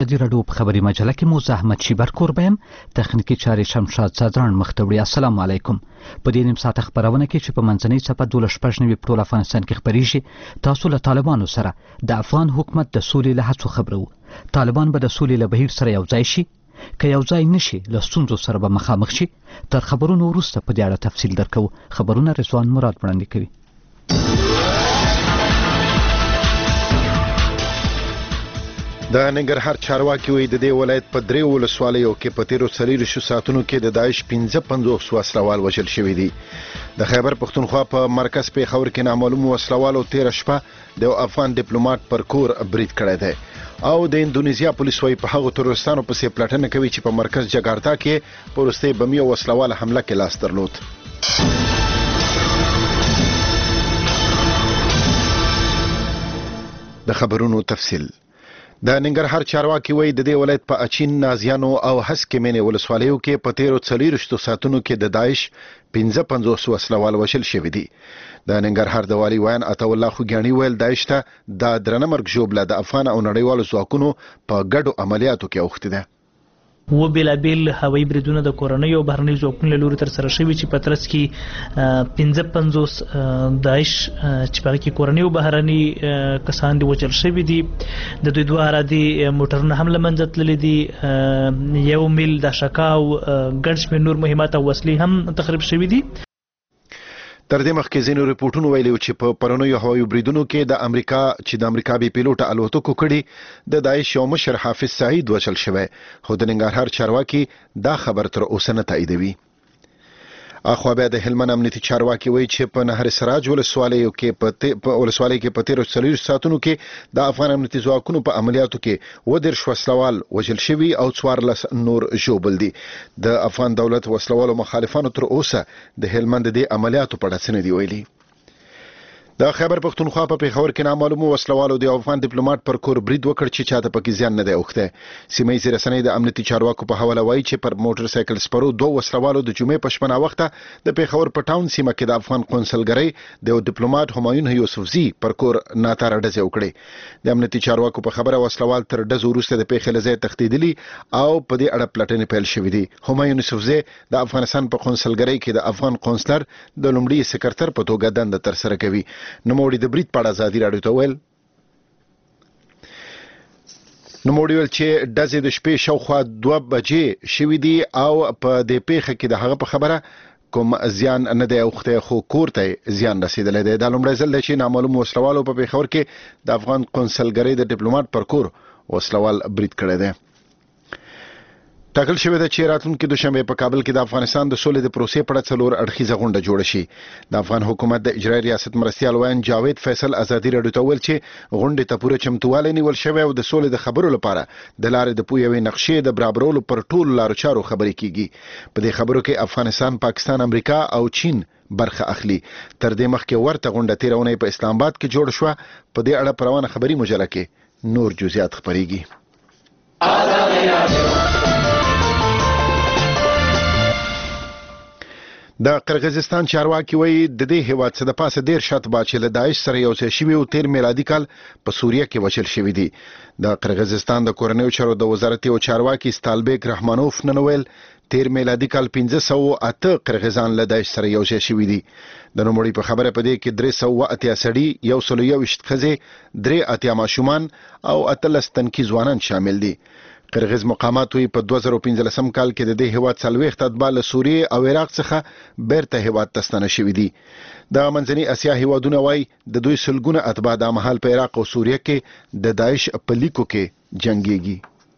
د راډیو په خبري مجله کې مو زحمت شیبر کوربم تخنیکی چارې شمشاد صدران مختوړي. السلام علیکم. په دې نیم ساعت خبرونه کې چې په منځنۍ صفه 12 په ټول افغانستان کې خبريږي تاسو له طالبانو سره د افغان حکومت د سولې له هڅو خبرو. طالبان به د سولې له بهیر سره یو ځای شي که یو ځای نشي له ستونزو سره به مخامخ شي. تر خبرونو وروسته په دې اړه تفصیل درکو. خبرونه رضوان مراد وړاندې کوي. د ننګرهار چارواکي وایي د دې ولایت په درې ولسوالیو کې په تیرو 40 ساعتونو کې د داعش 55 وسلوال وژل شوي دي. د خیبر پښتونخوا په مرکز پیښور کې نامعلوم وسلوالو 13 شپه د افغان ډیپلوماټ پر کور برید کړی دی او د اندونیزیا پولیس وايي په هغو تروریستانو پسې پلټنه کوي چې په مرکز جګارتا کې په وروستۍ بمي وسلوال حمله کې لاس درلود. د خبرونو تفصیل. د ننګرهار چارواکي وایي د دې ولایت په اچین، نازیانو او هسکې مینې ولسوالیو کې په تیرو 40 ساعتونو کې د داعش 55 وسلوال وژل شوي دي. د ننګرهار د والي ویان عطا الله خوګیاڼي ویل داعش ته د درنه مرګ ژوبله د افغان او نړیوالو ځواکونو په ګډو عملیاتو کې اوښتې ده. و بېلابېل هوایي بریدونه د کورنیو او بهرنیو ځواکونو له لوري ترسره شوي چې په ترڅ کې 55 داعش چې په هغې کې کورني او بهرني کسان دي وژل شوي دي. د دوی 2 ارادي موټرونه هم له منځه تللي دي. 1 میل د شکا او ګڼ شمېر نور مهمات او وسلې هم تخریب شوي دي. تر دې مخکې ځینو ریپورټونو ویلي چې په پرونیو هوایي بریدونو کې د امریکا بې پیلوټه الوتکو کړي د داعش یو مشر حافظ سعید وژل شوی، خو د ننګرهار چارواکي دا خبر تر اوسه نه تاییدوي. اخوا بیا د هلمند امنیتي چارواکي وایي چې په نهر سراج ولسوالۍ کې په تیرو 40 ساعتونو کې د افغان امنیتي ځواکونو په عملیاتو کې 10 وسلوال وژل شوي او 14 نور ژوبل دي. د افغان دولت وسلوالو مخالفانو تر اوسه د هلمند د عملیاتو په اړه څه نه دي ویلي. د خیبر پښتونخوا په پیښور کې نامعلوم وسلوالو د افغان ډیپلوماټ پر کور برید وکړ چې چاته پکې زیان نه دی اوښتی. سیمه ییزې رسنۍ د امنیتي چارواکو په حواله وایي چې پر موټر سایکل سپرو 2 وسلوالو د جمعې په شپه ناوخته د پیښور په ټاون سیمه کې د افغان قونسلګرۍ د ډیپلوماټ همایون یوسفزي پر کور ناتاره ډزې وکړې. د امنیتي چارواکو په خبره وسلوال تر ډزو وروسته د پیښې له ځایه تښتېدلي او په دې اړه پلټنې پیل شوې دي. همایون یوسفزي د افغانستان په قونسلګرۍ کې د افغان قونسلر د لومړي سکرټر په توګه دنده ترسره کوي. نوموړي د برید په اړه ازادي راډیو ته ویل چې ډزې د شپې شاوخوا 2 بجې شوي دي او په دې پیښه کې د هغه په خبره کوم زیان نه دی اوښتی، خو کور ته زیان رسیدلی دی. دا لومړی ځل دی چې نامعلوم وسلوالو په پیښور کې د افغان قونسلګرۍ د ډیپلوماټ پر کور وسلوال برید کړی دی. ټاکل شوې ده چې راتلونکي دوشنبه په کابل کې د افغانستان د سولې د پروسې په اړه 4 اړخیزه غونډه جوړه شي. د افغان حکومت د اجرایي ریاست مرستیال ویان جاوید فیصل ازادي راډیو ته ویل چې غونډې ته پوره چمتووالی نیول شوی او د سولې د خبرو لپاره د لارې د پوهې نقشې د برابرولو پر ټولو لارو چارو خبرې کیږي. په دې خبرو کې افغانستان، پاکستان، امریکا او چین برخه اخلي. تر دې مخکې ورته غونډه تیر اونۍ په اسلام آباد کې جوړ شوه. په دې اړه په روانه خبري مجله کې نور جزئیات خبريږي. د قرغیزستان چارواکي وایي د دې هیواد څخه د پاسه 10 شتبه چې له داعش سره یو ځای شوي او 13 میلادي کال په سوریه کې وژل شوي دي. د قرغیزستان د کورنیو چارو د وزارت او چارواکي ستالبیک رحمانوف نن ویل 13 میلادي کال 1508 قرغیزان له داعش سره یو ځای شوي دي. د نوموړي په خبره په دې کې 380 سړي، 121 ښځې، 3 ماشومان او 18 تنکي ځوانان شامل دي. قرغیز مقامات وی په 2015 کال کې د دې هیواد 40 اتباع له سوریه او عراق څخه بیرته هیواد ته ستنه شوي دي. د منځني اسیا هیوادونه وای د دوی سلګونه اتباع د مهال په عراق او سوریه کې د داعش په لیکو کې جنگيږي.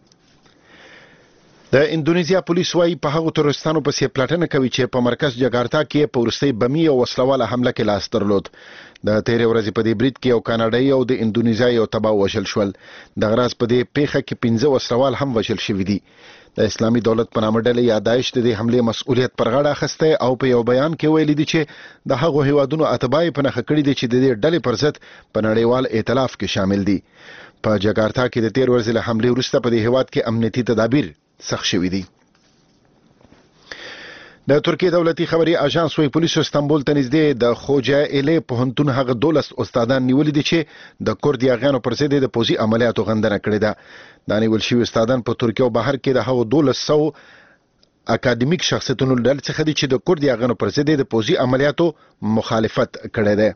د اندونیزیا پولیس وايي په هغو تروریستانو پسې پلټنه کوي چې په مرکز جګارتا کې په وروستۍ بمي او وسلواله حمله کې لاس درلود. د تیرې ورځې په دې برید کې یو کاناډایي او د اندونیزیا یو تباه وژل شول. د غراس په دې پیښه کې 15 وسلوال هم وژل شوي دي. د اسلامي دولت په نامه ډلې یا داعش د دې حملې مسؤلیت پر غاړه اخیستی او په یو بیان کې ویلي دي چې د هغو هیوادونو اتباع په نښه کړي دي چې د دې ډلې پر ضد په نړیوال ائتلاف کې شامل دي. په جګارتا کې د 13 ورځې له حملې وروسته په دې هیواد کې امنیتي تدابیر سخت شوي دي. د ترکیه دولتي خبري اژانس وی پولیسو استانبول ته نږدې د خوجا الی پوهنتون هغه 12 استادان نیولې دي چې د کورد یاغانو پر ضد د پوزي عملیاتو غندنه کړې ده. د نیول شوی استادان په ترکیه او بهر کې د هغو 1200 اکاډمیک شخصیتونو ډلې څخه دي چې د کورد یاغانو پر ضد د پوزي عملیاتو مخالفت کړی دی.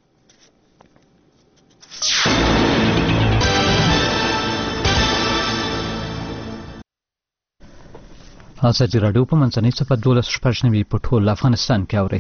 ازادي راډیو په منځنۍ صفحه 12 په ټول افغانستان کې اوري.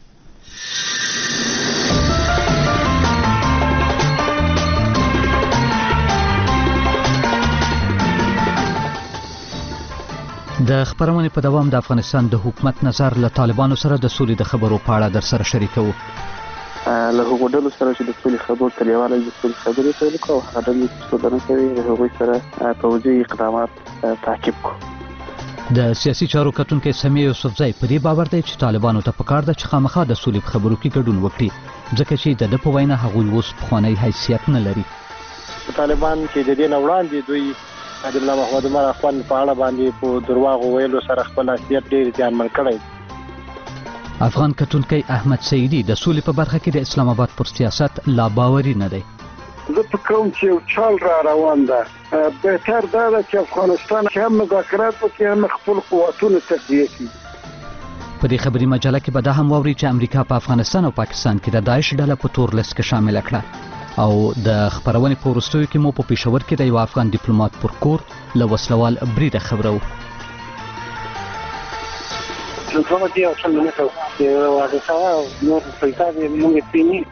د خبرونې په دوام د افغانستان د حکومت نظر له طالبانو سره د سولې د خبرو په اړه در سره شریکو. له هغو ډلو سره چې د سولې خبرو ته لیواله د سولې خبرې پیل کړو او هغه ډلې چې څه کوي د هغوی سره پوځي اقدامات تعقیب کړو. د سیاسي چارو کتونکو سمیع یوسفزی په دې باور دی چې طالبانو ته پکار ده چې خامخا د سولې په خبرو کې ګډون وکړي ځکه چې د په وینا هغوی اوس پخوانی حیثیت نه لري. طالبان چې د دې نه وړاندې دوی د الله محمد عمر اخوان په اړه باندې په درواغ ویلو سره خپل حیثیت ډېر ځانمن کړی. افغان کتونکو احمد سیدی د سولې په برخه کې د اسلام آباد پر سیاست لا باوري نه دی. زه په کوم چې یو چال را روان ده بهتر دا ده چې افغانستان هم مذاکرات وکړي هم خپل قوتونه تقویه کړي. په دې خبري مجله کې به دا هم واوري چې امریکا په افغانستان او پاکستان کې د داعش ډله په تور لیست کې شامل کړه او د خبرونې په وروستیو کې مو په پېښور کې د یو افغان ډیپلوماټ پر کور له وسلوال بریده خبرو. څنګه دی او څنګه نه کوي واده سوا نور پیسې موږ پینی.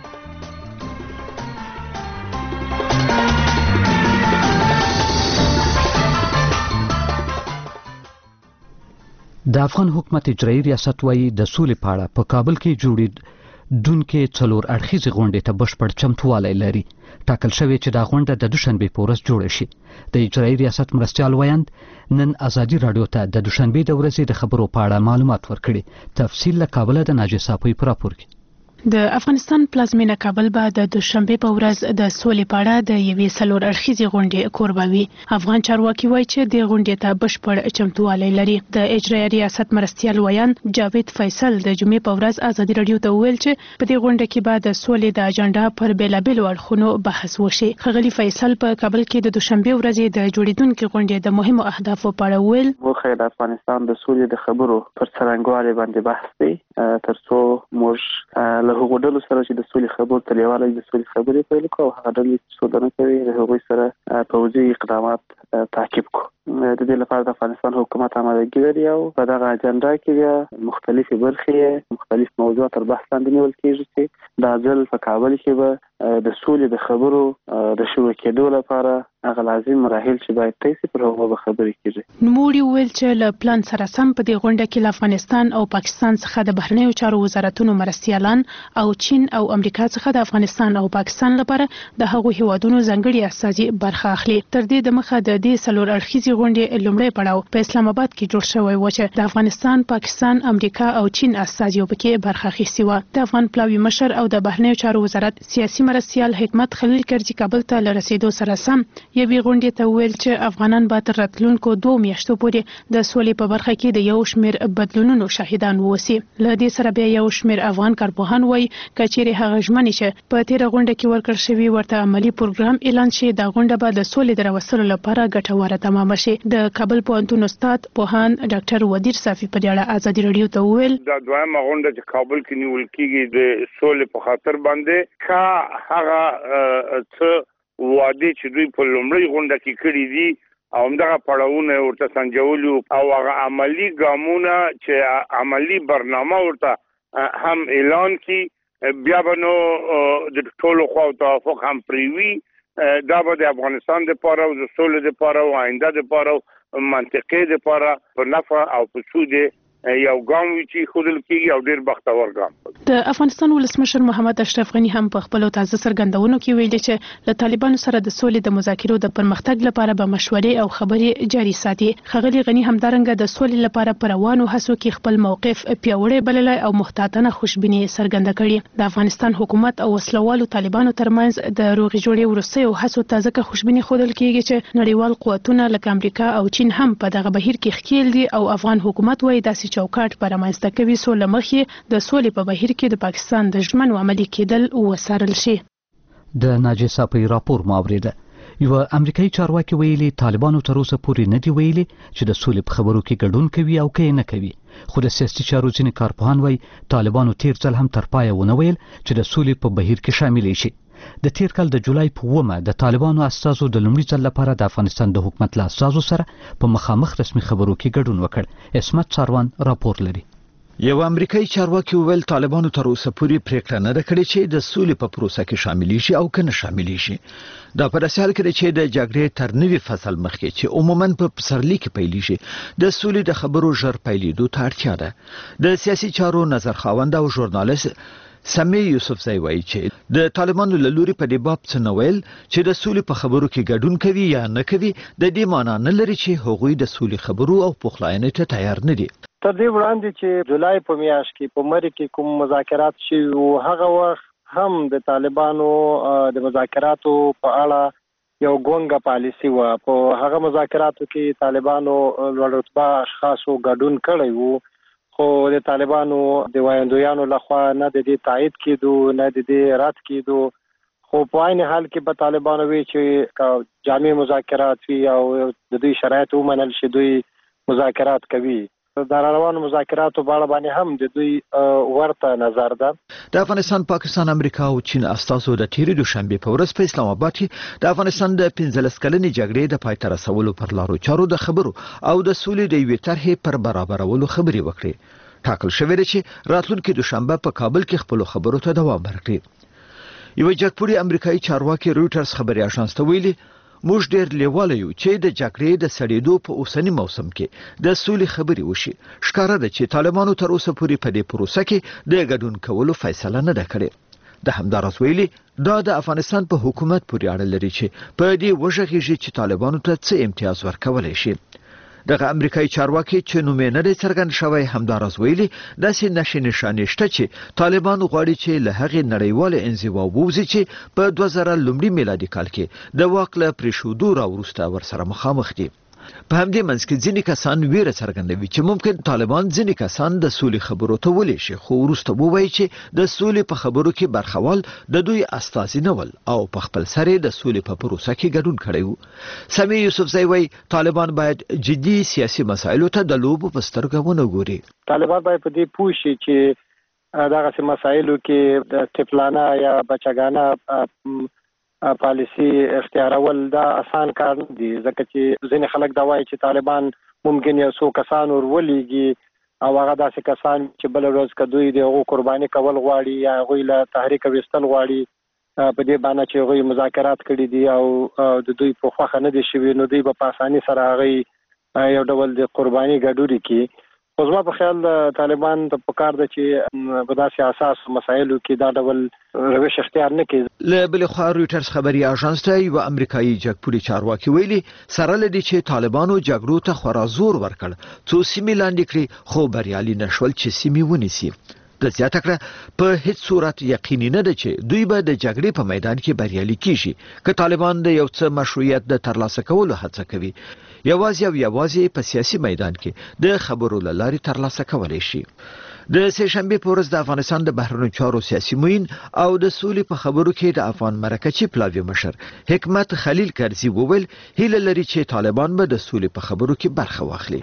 د افغان حکومت اجرایي ریاست وايي د سولې په اړه په کابل کې جوړېدونکې 4 اړخیزې غونډې ته بشپړ چمتووالی لري. ټاکل شوی چې دا غونډه د دوشنبې په ورځ جوړه شي. د اجرایي ریاست مرستیال ویاند نن ازادي راډیو ته د دوشنبې د ورځې د خبرو په اړه معلومات ورکړي. تفصیل له کابل د ناجي صاحب په راپور کې. د افغانستان پلازمینه کابل به د دوشنبه په ورځ د سولې په اړه د یوې څلور اړخیزې غونډې کوربه وي. افغان چارواکي وایي چې د غونډې ته بشپړ چمتووالی لري. د اجرایي ریاست مرستیال ویان جاوید فیصل د جمعې په ورځ ازادي راډیو ته وویل چې په دې غونډه کې به د سولې د اجنډا پر بیلابیلو اړخونو بحث وشي. ښاغلي فیصل په کابل کې د دوشنبه ورځې د جوړیدونکو غونډې د مهمو اهدافو په اړه وویل. موږ د افغانستان د سولې د خبرو پر څرنګوالي باندې بحث کوي ترڅو موږ له هغو ډلو سره چې د سولې خبرو ته لیواله د سولې خبرې پیل کړو او هغه ډلې چې څه نه کوي د هغوی سره پوځي اقدامات تعقیب کړو. د دې لپاره د افغانستان حکومت آمادګي لري او په دغه اجنډا کې بیا مختلفې برخې مختلف موضوعات تر بحث لاندې نیول کېږي چې دا ځل په کابل کې به د سولې د خبرو د شروع کېدو لپاره هغه لازم مراحل چې باید طی شي پر هغو به خبرې کېږي. نوموړي وویل چې له پلان سره سم په دې غونډه کې له افغانستان او پاکستان څخه د بهرنیو چارو وزارتونو مرستیالان او چین او امریکا څخه د افغانستان او پاکستان لپاره د هغو هیوادونو ځانګړي استازي برخه اخلي. تر دې دمخه د دې څلور اړخیزې غونډې لومړی پړاو په اسلام آباد کې جوړ شوی و چې د افغانستان، پاکستان، امریکا او چین استازي پکې برخه اخیستي و. د افغان پلاوي مشر او د بهرنیو چارو وزارت سیاسي مرستیال حکمت خلیل کرجي کابل ته لرسیدو سره سم یوې غونډې ته ویل چې افغانان به تر راتلونکو 2 میاشتو پورې د سولې په برخه کې د یو شمېر بدلونونو شاهدان ووسی. له دې سره بیا یو شمېر افغان کارپوهان وایي که چیرې هغه ژمنې چې په تیره غونډه کې ورکړل شوي ورته عملي پروګرام اعلان شي دا غونډه به د سولې د راوستلو لپاره ګټوره تمامه شي. د کابل پوهنتون استاد پوهاند ډاکټر ودیر صافي په دې اړه ازادي راډیو ته وویل دا دویمه غونډه چې کابل کې نیول کېږي د سولې په خاطر باندې کا هغه څه وعده چې دوی په لومړی غونډه کې کړي دي او همدغه پړاوونه ورته سنجولو او هغه عملی ګامونه چې عملی برنامه ورته هم اعلان کړي بیا به نو د ټولو خواو توافق هم پرې وي. دا به د افغانستان دپاره او د سولې دپاره او آینده دپاره او منطقې دپاره په نفع او په سود یو ګام وي چې ښودل کېږي او ډېر بختور ګام. د افغانستان ولسمشر محمد اشرف غني هم په خپلو تازه څرګندونو کې ویلي چې له طالبانو سره د سولې د مذاکرو د پرمختګ لپاره به مشورې او خبرې جاري ساتي. ښاغلي غني همدارنګه د سولې لپاره په روانو هڅو کې خپل موقف پیاوړی بللی او محتاطانه خوشبیني څرګنده کړې. د افغانستان حکومت او وسلوالو طالبانو ترمنځ د روغې جوړې وروستیو هڅو ته ځکه خوشبیني ښودل کېږي چې نړیوال قوتونه لکه امریکا او چین هم په دغه بهیر کې ښکیل دي او افغان حکومت وایي داسې بنیادی چوکاټ پر رامنځته کوي څو له مخې د سولې په بهیر کې د پاکستان د ژمنو عملي کېدل وڅارل شي. د ناجیه صافی راپور ماوریده. یو امریکایي چارواکي ویلي طالبانو تر اوسه پورې نه دی ویلي چې د سولې په خبرو کې ګډون کوي او کې نه کوي، خو د سیاسي چارو ځینې کارپوهان وایي طالبانو تیر ځل هم تر پایه ونه ویل چې د سولې په بهیر کې شامل شي. د تیر کال د جولای په 9 د طالبانو استازو د لومړي ځل لپاره د افغانستان د حکومت له استازو سره په مخامخ رسمي خبرو کې ګډون وکړ. اسمت ساروان راپور لري. یو امریکایي چارواکي ویل طالبانو تر اوسه پورې پریکړه نه کړې چې د سولې په پروسه کې شامل شي او کنه شامل شي. دا په داسې حال کې چې د جګړې تر نوي فصل مخکې چې عموماً په پسرلي کې پیلې شي د سولې د خبرو ژر پیلېدو ته اړتیا ده. د سیاسي چارو نظر خاوند او ژورنالیست سمی یوسفزی وایي چې د طالبانو له لوري په دې باب څه نه ویل چې د سولې په خبرو کې ګډون کوي یا نه کوي د دې معنی نه لري چې هغوی د سولې خبرو او پخلاینې ته تیار نه دي. تر دې وړاندې چې جولای په میاشت کې په مری کې کوم مذاکرات شي او هغه وخت هم د طالبانو د مذاکراتو په اړه یو ګونګه پالیسی و. په هغه مذاکراتو کې طالبانو لوړ رتبه اشخاصو ګډون کړی وو، خو د طالبانو د وایندویانو لخوا نه د دې تایید کېدو نه د دې رد کېدو. خو په عین حال کې په طالبانو وی چې جامع مذاکرات وي او د دوی شرایط ومنل شي دوی مذاکرات کوي. د روانو مذاکراتو په اړه باندې هم د دوی ورته نظر ده. د افغانستان، پاکستان، امریکا او چین استازو د تیرې دوشنبه په ورځ په اسلام آباد کې د افغانستان د 15 کلنې جګړې د پای ته رسولو پر لارو چارو د خبرو او د سولې د یوې طرحې پر برابرولو خبرې وکړې. ټاکل شوی دی چې راتلونکي دوشنبه په کابل کې خپل خبرو ته دوام ورکړي. یو جګپوړي امریکایي چارواکي رويټرز خبري اژانس ته ویلي موږ ډېر لیواله یو چې د جګړې د سړېدو په اوسنی موسم کې د سولې خبرې وشي. ښکاره ده چې طالبانو تر اوسه پورې په دې پروسه کې د ګډون کولو فیصله نه ده کړې. د همدارس ویلي دا د افغانستان په حکومت پورې اړه لري چې په دې وژغېږي چې طالبانو ته څه امتیاز ورکولای شي. دغه امریکایي چارواکي چې نوم یې نه دی څرګند شوی همدارس ویلي داسې نشي نشانې شته چې طالبان غواړي چې له هغې نړیواله انزوا ووځي چې په 2000 میلادي کال کې د واک له پرېښودو راوروسته ورسره مخامخ دي. په همدې منځ کې ځینې کسان ویره څرګندوي چې ممکن طالبان ځینې کسان د سولې خبرو ته ولې شي، خو وروسته ووایي چې د سولې په خبرو کې برخوال د دوی استازي نه ول او په خپل سر د سولې په پروسه کې ګډون کړی وو. سمی یوسفزی وایي طالبان باید جدي سیاسي مسایلو ته د لوبو په سترګه ونه ګوري. طالبان باید په دې پوه شي چې دغه مسایلو کې د ټپلانه یا بچګانه پالیسی اختیارول دا آسان کار نه دی، ځکه چې ځینې خلک دا وایي چې طالبان ممکن یو څو کسان ورولېږي او هغه داسې کسان چې بل ورځ که دوی د هغو قرباني کول غواړي یا هغوی له تحریک ویستل غواړي په دې باندې چې هغوی مذاکرات کړي دي او د دوی په خوښه نه دي شوي نو دوی به په اساني سره هغوی یو ډول د قرباني ګډوري کړي. خو زما په خیال طالبان ته پکار ده چې په داسې اساس مسایلو کې دا ډول روش اختیار نه کړي. له بلې خوا رويټرز خبري اژانس ته یو امریکایي جګپوړي چارواکي ویلي سره لدی چې طالبانو جګړو ته خورا زور ورکړ څو سیمې لاندې کړي خو بریالي نشول چې سیمې ونیسي. د زیاته کړه په هیڅ صورت یقیني نه ده چې دوی به د جګړې په میدان کې بریالي کیږي که طالبان د یو څه مشروعیت د ترلاسه کولو هڅه کوي. یوازې په سیاسي میدان کې د خبرو له لارې ترلاسه کولای شي. د سهشنبه په ورځ د افغانستان د بهرنیو چارو سیاسي معین او د سولې په خبرو کې د افغان مرکچی پلاوی مشر حکمت خلیل کرزي وویل هیله لري چې طالبان به د سولې په خبرو کې برخه واخلي.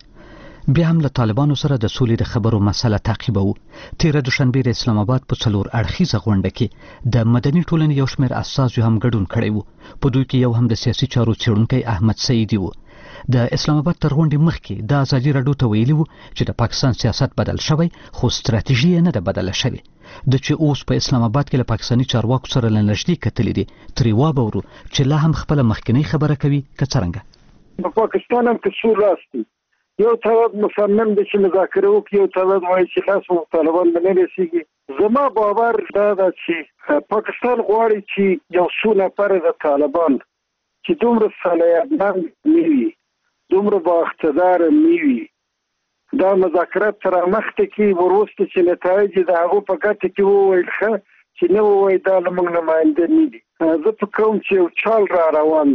بیا هم له طالبانو سره د سولې د خبرو مسله تعقیبوو. تیره دوشنبه د اسلام آباد په 4 اړخیزه غونډه کې د مدني ټولنې یو شمېر اساسو هم ګډون کړی وو. په دوی کې یو هم د سیاسي چارو څېړونکی احمد سعیدي وو. د اسلام آباد تر غونډې مخکې د ازادي راډیو ته ویلي وو چې د پاکستان سیاست بدل شوی خو ستراتیژي نه ده بدله شوې. د چې اوس په اسلام آباد کې له پاکستاني چارواکو سره له نږدې کتلې دي ترې وابورو چې لا هم خپله مخکنۍ خبره کوي که څرنګه. په پاکستان هم که څو راستي یو طرف مصمم دی چې مذاکره وکړي، یو طرف وایي چې خاص طالبان به نه رسېږي. زما باور دا ده چې پاکستان غواړي چې یو څو نفره د طالبان چې دومره صلاحیتمند نه وي، دومره با اقتداره نه وي، دا مذاکرات تر مخته کې وروسته چې نتایج د هغو په ګټه کې وویل ښه چې نه ووایي دا له موږ نماینده نه دي. زه په کوم چې یو چال را روان ده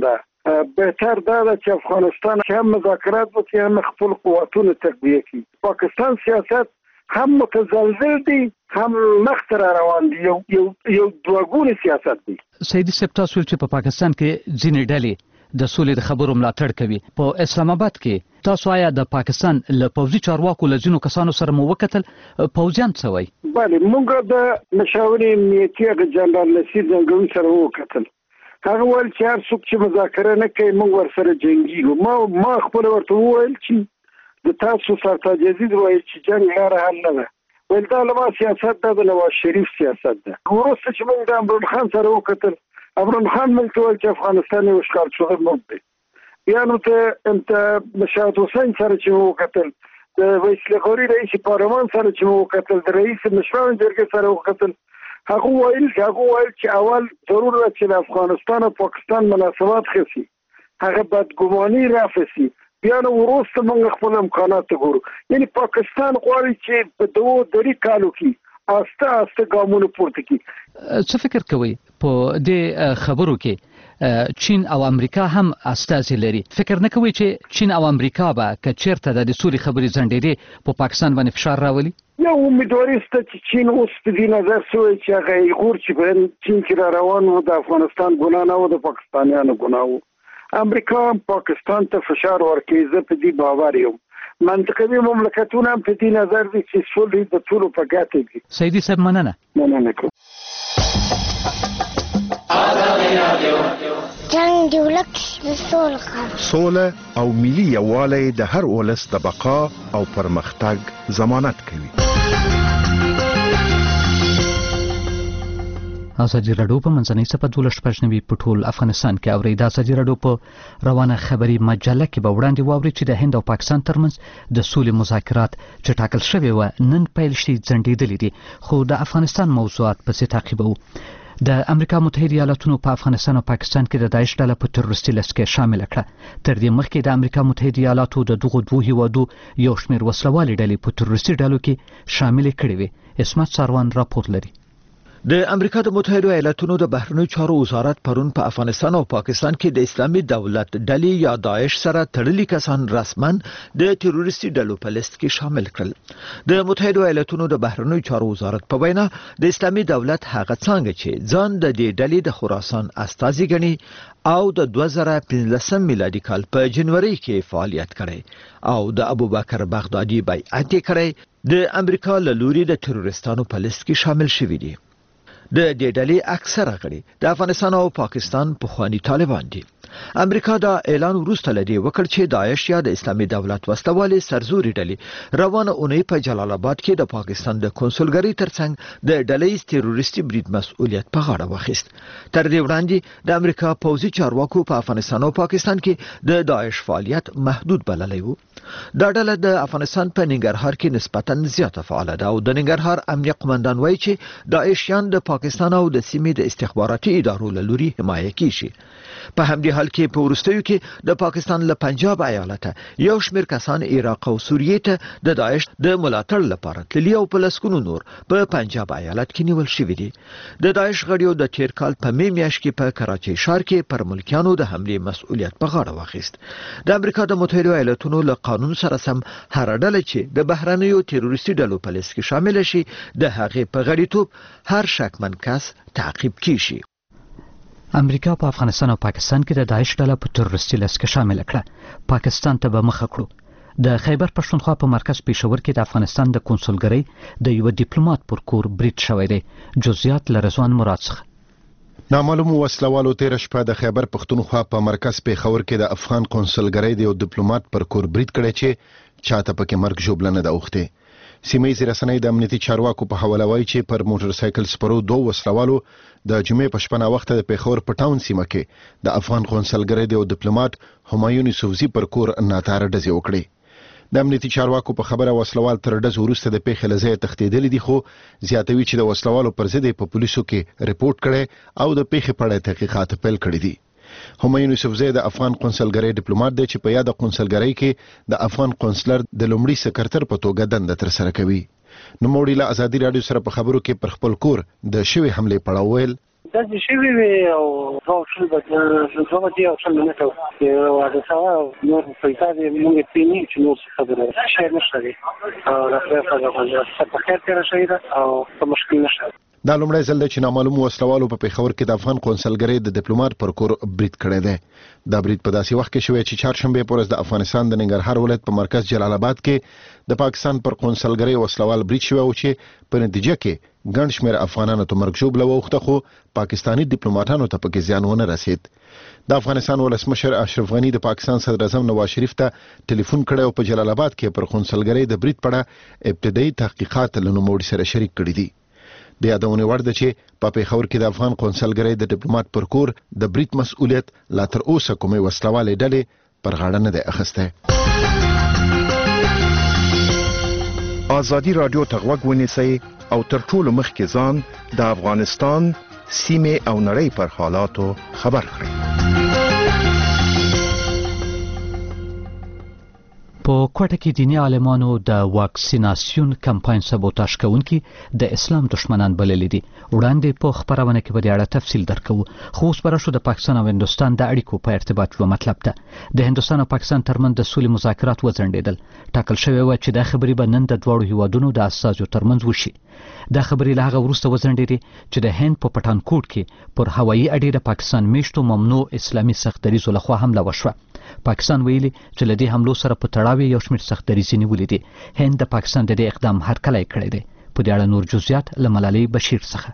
بهتر دا ده چې افغانستان هم مذاکرات وکړي هم خپل قوتونه تقویه کړي. پاکستان سیاست هم متزلزل دی هم مخته روان دی، یو دوګونی سیاست دی. سیدی صاحب تاسو چې په پاکستان کې ځینې ډلې د سولې د خبرو ملاتړ کوي، په اسلام آباد کې تاسو آیا د پاکستان له پوځي چارواکو له ځینو کسانو سره مو وکتل؟ پوځیان څه وایي؟ بله، موږ د مشاور امنیتي جنرال نصیر زنګوي سره وکتل. هغه ویل چې هر څوک چې مذاکره نه کوي موږ ورسره جنګیږو. ما خپل ورته وویل چې د تاسو سرتاج عزیز وایي چې جنګ لاره حل نه ده. ویل دا له ما سیاست ده، د نواز شریف سیاست ده. وروسته چې موږ د عمران خان سره وکتل، عمران خان موږ ته ویل چې افغانستان یو ښکار شوی ملک دی. بیا نو ته مشهد حسین سره چې وکتل، د ویسل غوري رئیس پارلمان سره چې وکتل، د رئیس مشرانو جرګې سره وکتل، هغه ویل چې اول ضرور ده چې د افغانستان او پاکستان مناسبات ښه شي، هغه بدګماني رفع شي. بیا نو وروسته موږ خپل امکانات ګورو. یعنی پاکستان غواړي چې په 2-3 کالو کې آسته ګامونه پورته کړي. څه فکر کوئ په دې خبرو کې چین او امریکا هم استازي لري؟ فکر نه کوي چې چین او امریکا به که چیرته د سولې خبرې ځنډېدې په پاکستان باندې فشار راولي؟ یو امیدواري شته چې چین اوس په دې نظر شوی چې هغه ایغور چې په چین کې را روان و د افغانستان ګناه نه و، د پاکستانیانو ګناه و. امریکا هم پاکستان ته فشار ورکوي. زه په دې باور یم. منطقوي مملکتونه هم په دې نظر دي چې سولې د ټولو په ګټه دي. سیدي صاحب مننه کوم. جنګ دی ولک د سوله او ملي یووالی د هر ولس د بقا او پرمختګ ضمانت کوي. ازادي راډیو په منځنۍ صفحه 12 په ټول افغانستان کې اوري. د ازادي راډیو په روانه خبري مجله کې به وړاندې واوري چې د هند او پاکستان ترمنځ د سولې مذاکرات چې ټاکل شوی و نن پیل شي ځنډېدلې دي، خو د افغانستان موضوعات پسې تعقیبو. د امریکا متحده ایالاتونو په افغانستان او پاکستان کې د داعش ډله په تروریستي لست کې شامل کړه. تر دې مخکې د امریکا متحده ایالاتو د دغو دوه هیوادو یو شمېر وسلوالې ډلې په تروریستي ډلو کې شامل کړي وي. اسمت ساروان راپور لري. د امریکا د متحده ایالاتونو د بهرنیو چارو وزارت پرون په افغانستان او پاکستان کې د اسلامي دولت ډلې یا داعش سره تړلي کسان رسما د تروریستي ډلو په لیست کې شامل کړل. د متحده ایالاتونو د بهرنیو چارو وزارت په وینا د اسلامي دولت هغه څنګه چې ځان د دې ډلې د خراسان استازي ګڼي او د 2015 میلادي کال په جنوري کې فعالیت کړي او د ابوبکر بغدادي بیعت کړي د امریکا له لوري د تروریستانو په لیست کې شامل شوي دي. د دې ډلې اکثره غړي د افغانستان او پاکستان پخوانی طالبان دي. امریکا دا اعلان وروسته لدی وکړ چې داعش یا د اسلامي دولت وسلوالې سرزوري ډلې روانه اونۍ په جلال آباد کې د پاکستان د کنسولګری ترڅنګ د ډلې تروریستي برید مسؤلیت په غاړه واخیست. تر دې وړاندې د امریکا پوځي چارواکو په افغانستان او پاکستان کې د داعش فعالیت محدود بللی و. دا ډله د افغانستان په ننګرهار کې نسبتاً زیاته فعاله ده او د ننګرهار امنیه قومندان وایي چې داعشیان د پاکستان او د سیمې د استخباراتي ادارو له لوري حمایه کیږي. په همدې حال کې په وروستیو کې د پاکستان له پنجاب ایالت یو شمېر کسان عراق او سوریې ته د داعش د ملاتړ لپاره تللي او په لسګونو نور په پنجاب ایالت کې نیول شوي دي. د داعش غړیو د تیر کال په می میاشت کې په کراچۍ ښار کې پر ملکیانو د حملې مسؤلیت په غاړه واخیست. د امریکا د متحده ایالاتونو له قانون سره سم هر ډله چې د بهرنیو تروریستي ډلو په لیست کې شامل شي د هغې په غړیتوب هر شکمن کس تعقیب کیږي. امریکا په افغانستان او پاکستان کې د داعش ډله په تروریستي لیست کې شامل کړه. پاکستان ته به مخه کړو. د خیبر پښتونخوا په مرکز پېښور کې د افغانستان د کنسولګری د یو ډیپلوماټ پر کور برید شوی دی. جزئیات له رضوان مراد څخه. نامعلوم وسلوالو تیر شپه د خیبر پښتونخوا په مرکز پېښور کې د افغان کنسولګری د یو ډیپلوماټ پر کور برید کړی چې چاته پکې مرګ ژوبلنه ده اوخته. سیمې رسنۍ د امنیتي چارواکو په حواله وایي چې پر موټر سایکل سپرو دوه وسلوالو د جمعې په شپه وخت د پېښور په ټاون سیمه کې د افغان کنسولګری د یو ډیپلوماټ همایون یوسفزي پر کور ناتاره ډزې وکړې. د امنیتي چارواکو په خبره وسلوال تر ډز وروسته د پیښې له ځایه تښتېدلي دي، خو زیاتوي چې د وسلوالو پر ضد په پولیسو کې ریپورت کړي او د پیښې په اړه تحقیقات پیل کړي دي. همایون یوسفزی د افغان کنسولګری ډیپلوماټ دی چې په یاد کنسولګری کې د افغان کنسلر د لومړي سکرټر په توګه دنده تر سره کوي. نو موړي له ازادي رادیو سره په خبرو کې پر خپل کور د شوی حمله پړاو ویل. داسې شوي وي او دوه شل بجې او شل منټه واده سوه او نور پیسه دې موږ یې پرې نه یو چې نور څه خبره ده شی نشته دی او د خدای فضل باندې په خیر تېره شوې ده او څه مشکل نشته. دا لومړی ځل دی چې نامعلومو وسلوالو په پېښور کې د افغان قونسلګرۍ د ډیپلوماټ پر کور برید کړی دی. دا برید په داسې وخت کې شوی چې چهارشنبه په ورځ د افغانستان د ننګرهار ولایت په مرکز جلال آباد کې د پاکستان پر قونسلګرۍ وسلوال برید شوی او چې په نتیجه کې ګڼ شمېر افغانانو ته مرګ ژوبله واوښته خو پاکستاني ډیپلوماټانو ته پکې زیان ونه رسید. د افغانستان ولسمشر اشرف غني د پاکستان صدر اعظم نواز شریف ته ټلیفون کړی او په جلال آباد کې پر قونسلګرۍ د برید په اړه ابتدایي تحقیقات له نوموړي سره شریک کړي دي. د یادونې وړ ده چې په پېښور کې د افغان قونسلګرۍ د ډیپلوماټ پر کور د برید مسؤلیت لا تر اوسه کومې وسلوالې ډلې پر غاړه نه دی اخیستی. ازادي رادیو ته غوږ ونیسئ او تر ټولو مخکې ځان د افغانستان سیمې او نړۍ پر حالاتو خبر کړئ. په کوټه کې دیني عالمانو د واکسیناسیون کمپاین سبوتاژ کوونکي د اسلام دشمنان بللي دي. وړاندې په خبرونه کې به د اړه تفصیل درکو. خو اوس براشو د پاکستان او هندستان د اړیکو په ارتباط یو مطلب ده. د هندستان او پاکستان ترمنځ د سولې مذاکرات وځنډېدل. ټاکل شوی و چې دا خبرې به نن د دواړو هیوادونو د اساسو ترمنځ وشي. دا خبرې له هغه وروسته وځنډېدې چې د هند په پټانکوټ کې پر هوایي اډې د پاکستان میشتو ممنوع اسلامي سختدریزو لخوا حمله وشوه. پاکستان ویلي چې له دې حملو سره په تړاو یو شمېر سختدریزې نیولې دي. هند د پاکستان د دې اقدام هرکلی کړی دی. په دې اړه نور جزئیات له ملالۍ بشیر څخه.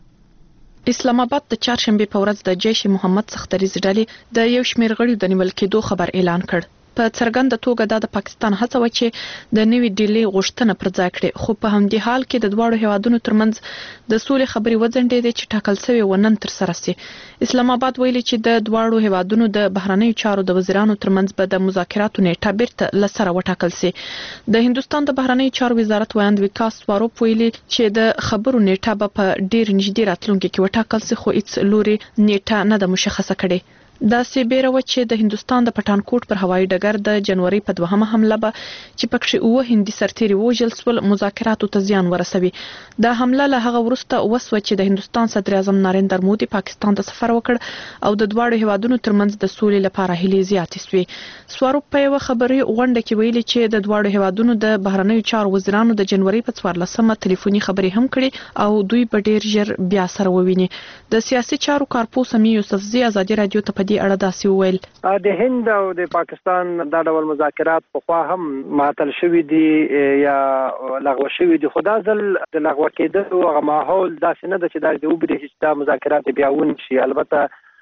اسلام آباد د چهارشنبه په ورځ د جیش محمد سختدریز ډلې د یو شمېر غړیو د نیول کېدو خبر اعلان کړ. په څرګنده توګه د پاکستان هڅه و چې د نوې ډیلې غوښتنه پر ځای کړي، خو په همدې حال کې د دواړو هیوادونو ترمنځ د سولې خبرې وځنډېدې چې ټاکل شوی و نن تر سره سي. اسلام آباد ویلي چې د دواړو هیوادونو د بهرنیو چارو د وزیرانو ترمنځ به د مذاکراتو نیټه بیرته لسره وټاکل سي. د هندستان د بهرنیو چارو وزارت ویاند وکاس سواروپ ویلي چې د خبرو نیټه به په ډیر نږدې راتلونکي کې وټاکل سي، خو هیڅ لوري نیټه نه ده مشخصه کړې. دا سی بیره و چې د هندستان د پټانکوټ پر هوایي ډګر د جنوري په 2مه حمله به چې پکې 9 هندي سرتیري وژل سول مذاکراتو ته زیان ورسوي. دا حمله له هغه وروسته وسوه چې د هندستان صدر اعظم نریندر مودي پاکستان ته سفر وکړ او د دواړو هیوادونو ترمنځ د سولې لپاره هلې زیاتې سوې. سواروپ په یو خبري غونډه کې ویلي چې د دواړو هیوادونو د بهرنیو چارو وزیرانو د جنوري په 14مه ټلیفوني خبرې هم کړې او دوی په ډیر ژر بیا سره وویني. د سیاسي چارو کارپوه سمي یوسفزي ازادي رادیو ته په دې اړه داسې وویل. د هند او د پاکستان دا ډول مذاکرات په خوا هم معطل شوي دي یا لغوه شوي دي، خو دا ځل د لغوه کېدلو هغه ماحول داسې نه ده چې دا د وبرېږي چې دا مذاکرات بیا ونشي. البته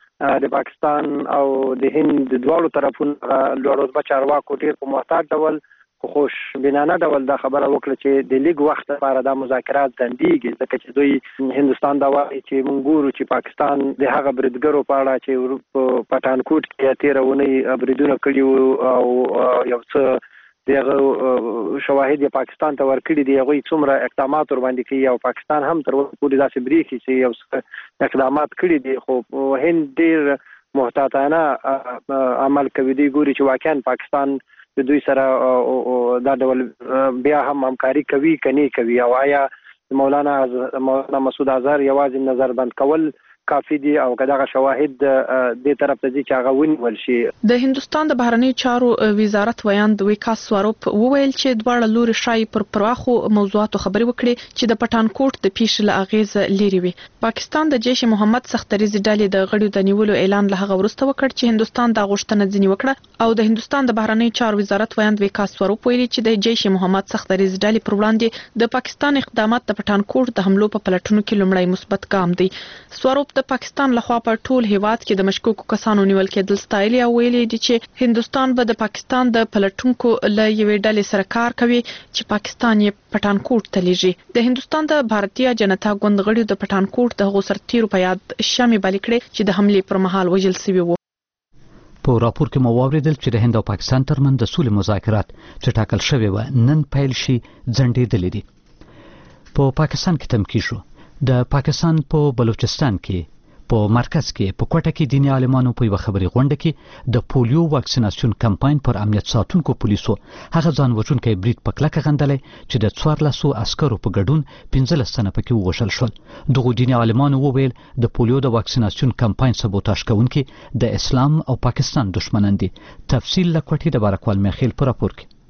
د پاکستان او د هند د دواړو طرفونو لوړ چارواکو ډېر په محتاط ډول خوش بینانه ډول دا خبره وکړه چې د لیګ وخت لپاره دا مذاکرات ځنډیږي، ځکه چې دوی هندستان دا وایي چې موږ ګورو چې پاکستان د هغه بریدګرو په اړه چې په پټانکوټ کې 13 اونۍ بریدونه کړي او یو څه دغه شواهد یې پاکستان ته ورکړي دي، هغوی څومره اقدامات ور باندې کوي او پاکستان هم تر اوسه پورې داسې بریښي چې یو اقدامات کړي دي، خو هند ډېر محتاطانه عمل کوي. دی ګوري چې واقعا پاکستان د دوی سره دا ډول بیا هم همکاري کوي کني کوي او آیا مولانا مسعود اظهر یوازې نظر بند کول کافی دي او کداغه شواهد د طرف ته چې هغه ونیول شي. د هندستان د بهرنیو چارو وزارت ویاند وکاس سواروپ وویل چې دواړه لوري شای پر پرواخو موضوعاتو خبرې وکړي چې د پټانکوټ د پیښې له اغیز لري وي. پاکستان د جیش محمد سختدریز ډلې د غړیو د نیولو اعلان له هغه وروسته وکړ چې هندستان د غوښتنه ځنی وکړه او د هندستان د بهرنیو چارو وزارت ویاند وکاس سواروپ ویلي چې د جیش محمد سختدریز ډلې پر وړاندې د پاکستان اقدامات د پټانکوټ د حملو په پلټونو کې لومړی مثبت ګام دی. سواروپ د پاکستان لخوا په ټول هیواد کې د مشکوکو کسانو نیول کېدل ستایلي او ویلي دي چې هندستان به د پاکستان د پلټونکو له یوې ډلې سره کار کوي چې پاکستان یې پټانکوټ ته لیږي. د هندستان د بھارتیا جنتا ګوند غړیو د پټانکوټ د هغو سرتیرو په یاد شمې بلې کړې چې د حملې پر مهال وژل شوي وو. په راپور کې مو واوریدل چې د هند او پاکستان ترمنځ د سولې مذاکرات چې ټاکل شوی و نن پیل شي ځنډېدلې دي. په پاکستان کې تم کیږي د پاکستان په بلوچستان کې په مرکز کې په کوټه کې دیني عالمانو په یو خبري غونډه کې د پولیو واکسیناسیون کمپاین پر امنیت ساتونکو پولیسو هغه ځان وژونکي برید په کلکه غندلې چې د 1400 عسکرو په ګډون 15 تنه پکې ووژل شول. دغه دیني عالمانو وویل د پولیو د واکسیناسیون کمپاین سبوتاژ کوونکي د اسلام او پاکستان دشمنان دي. تفصیل لکوټي د بارکوال میخیل پر راپور کې.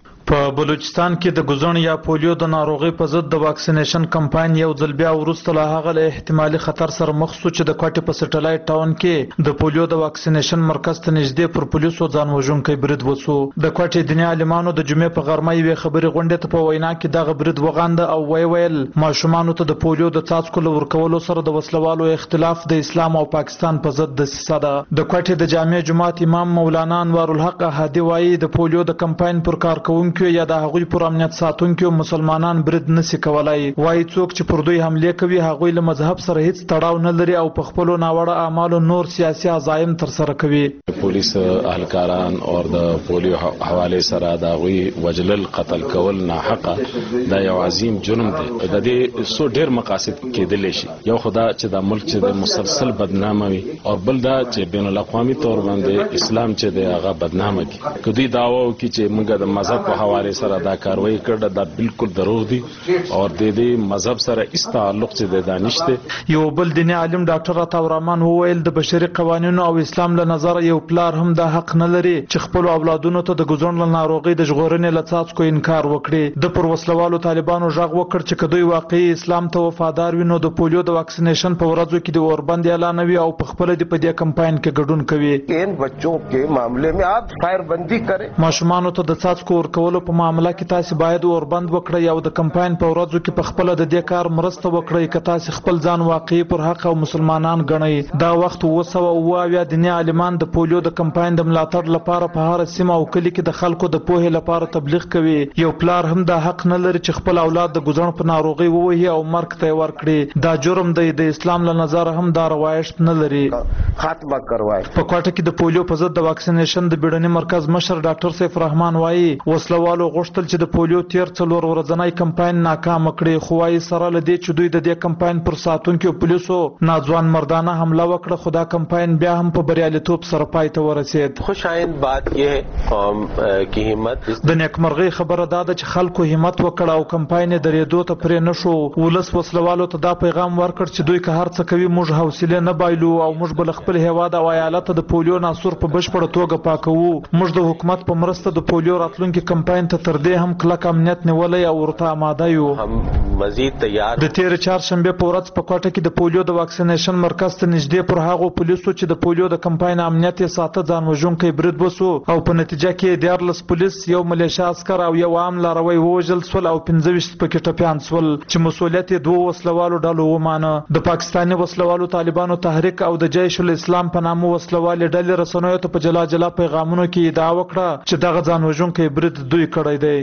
په بلوچستان کې د ګزن یا پولیو د ناروغي په ضد د واکسینیشن کمپاین یو ځل بیا وروسته له هغه له احتمالي خطر سره مخ شو چې د کوټې په سټلایټ ټاون کې د پولیو د واکسینیشن مرکز ته نږدې پر پولیسو ځان وژونکي برید وسو. د کوټې دیني عالمانو د جمعې په غرمه یوې خبري غونډې ته په وینا کې دغه برید وغانده او ویل ماشومان ته د پولیو د څاڅکو ورکولو سره د وسلوالو اختلاف د اسلام او پاکستان په ضد د سیسه ده. د کوټې د جامع جماعت امام مولانا انوار الحق احادی وایي د پولیو د کمپاین پر کارکونکو یا د هغوی پر امنیت ساتونکو مسلمانان برید نسی کولای. وایي څوک چې پر دوی حمله کوي هغوی له مذهب سره هیڅ تړاو نه لري او په خپل ناوړه اعمالو نور سیاسي عزایم تر سره کوي. پولیس اهلکاران او د پولیو حواله سره دا وی وجلل قتل کول نه حق دا یو عظیم جرم دی. د دې سو ډیر مقاصد کېدل شي. یو خدا چې د ملک چې د مسلسل بدنامه وي او بل دا چې بین الاقوامي تور باندې اسلام چې د هغه بدنامه کی کدی داوا کوي چې موږ د مذهب په حواله سره دا کاروایی کړه دا بالکل دروغ دي او د دې مذهب سره هیڅ تعلق چې د دانشته. یو بل دیني عالم ډاکټر عطا الرحمن وویل د بشري قوانینو او اسلام له نظر یو پلار هم دا حق نه لري چې خپل اولادونو ته د ګزون له ناروغي د ژغورنې له څاڅکو انکار وکړي. د پر وسلوالو طالبانو ژغ وکړ چې کدوې واقعي اسلام ته وفادار وي نو د پولیو د واکسینیشن په ورځو کې د اوربند اعلانوي او په خپل د پدې کمپاین کې ګډون کوي. ان بچوں کے معاملے میں آپ فائر بندی کریں. ماشومان ته د څاڅکو ورکولو په معاملې کې تاسو باید اوربند وکړئ او د کمپاین په ورځو کې په خپل د دې کار مرسته وکړئ که تاسو خپل ځان واقعي پر حق او مسلمانان ګڼئ. دا وخت 200 دیني عالمان د پولیو د کمپاین د ملاتړ لپاره په هر سیمه او کلی کې د خلکو د پوهې لپاره تبلیغ کوي. یو پلار هم دا حق نه لري چې خپل اولاد د ګزن په ناروغي ووهي او مرګ ته ورکړي. دا جرم دی. د اسلام له نظر هم دا روایت نه لري. خاتمه کروای. په کوټه کې د پولیو په ضد د واکسینیشن د بیړني مرکز مشر ډاکټر سیف الرحمن وایي وسلوالو غوښتل چې د پولیو تیر 4 ورځنی کمپاین ناکام کړي خو وايي سره لدی چې دوی د دې کمپاین پر ساتونکو پولیسو ناځوان مردانه حمله وکړه خو دا کمپاین بیا هم په بریالیتوب سره پای ته ورسید. خوشایند بات یہ ہے قوم کی همت. د نیکمرغي خبره ده چې خلکو همت وکړه او کمپاین درېدو ته پرې نشو. ولس وسلوالو ته دا پیغام ورکړ چې دوی که هر څه کوي موږ حوصله نه بایلو او موږ بل خپل هیواد او ایالت د پولیو ناسور په بشپړه توګه پاکوو. موږ د حکومت په مرسته د پولیو راتلونکي کمپاین ته تر دې هم کلک امنیت نیولای او ورته آماده یو. هم مزید تیار. د تیر چهارشنبه په ورځ په کوټه کې د پولیو د واکسینیشن مرکز ته نږدې پر هغو پولیسو چې د پولیو د کمپاین امنیت یې ساته ځان وژونکي برید وسو او په نتیجه کې 14 پولیس یو ملیشیا عسكر او یو عام لاروی ووژل سول او 15 پکې ټپيان سول چې مسؤلیت یې 2 وسلوالو ډلو ومانه. د پاکستاني وسلوالو طالبانو تحریک او د جیش الاسلام په نامه وسلوالې ډلې رسنیو ته په جلا پیغامونو کې ادعا وکړه چې دغه ځان وژونکي برید دوی کړی دی.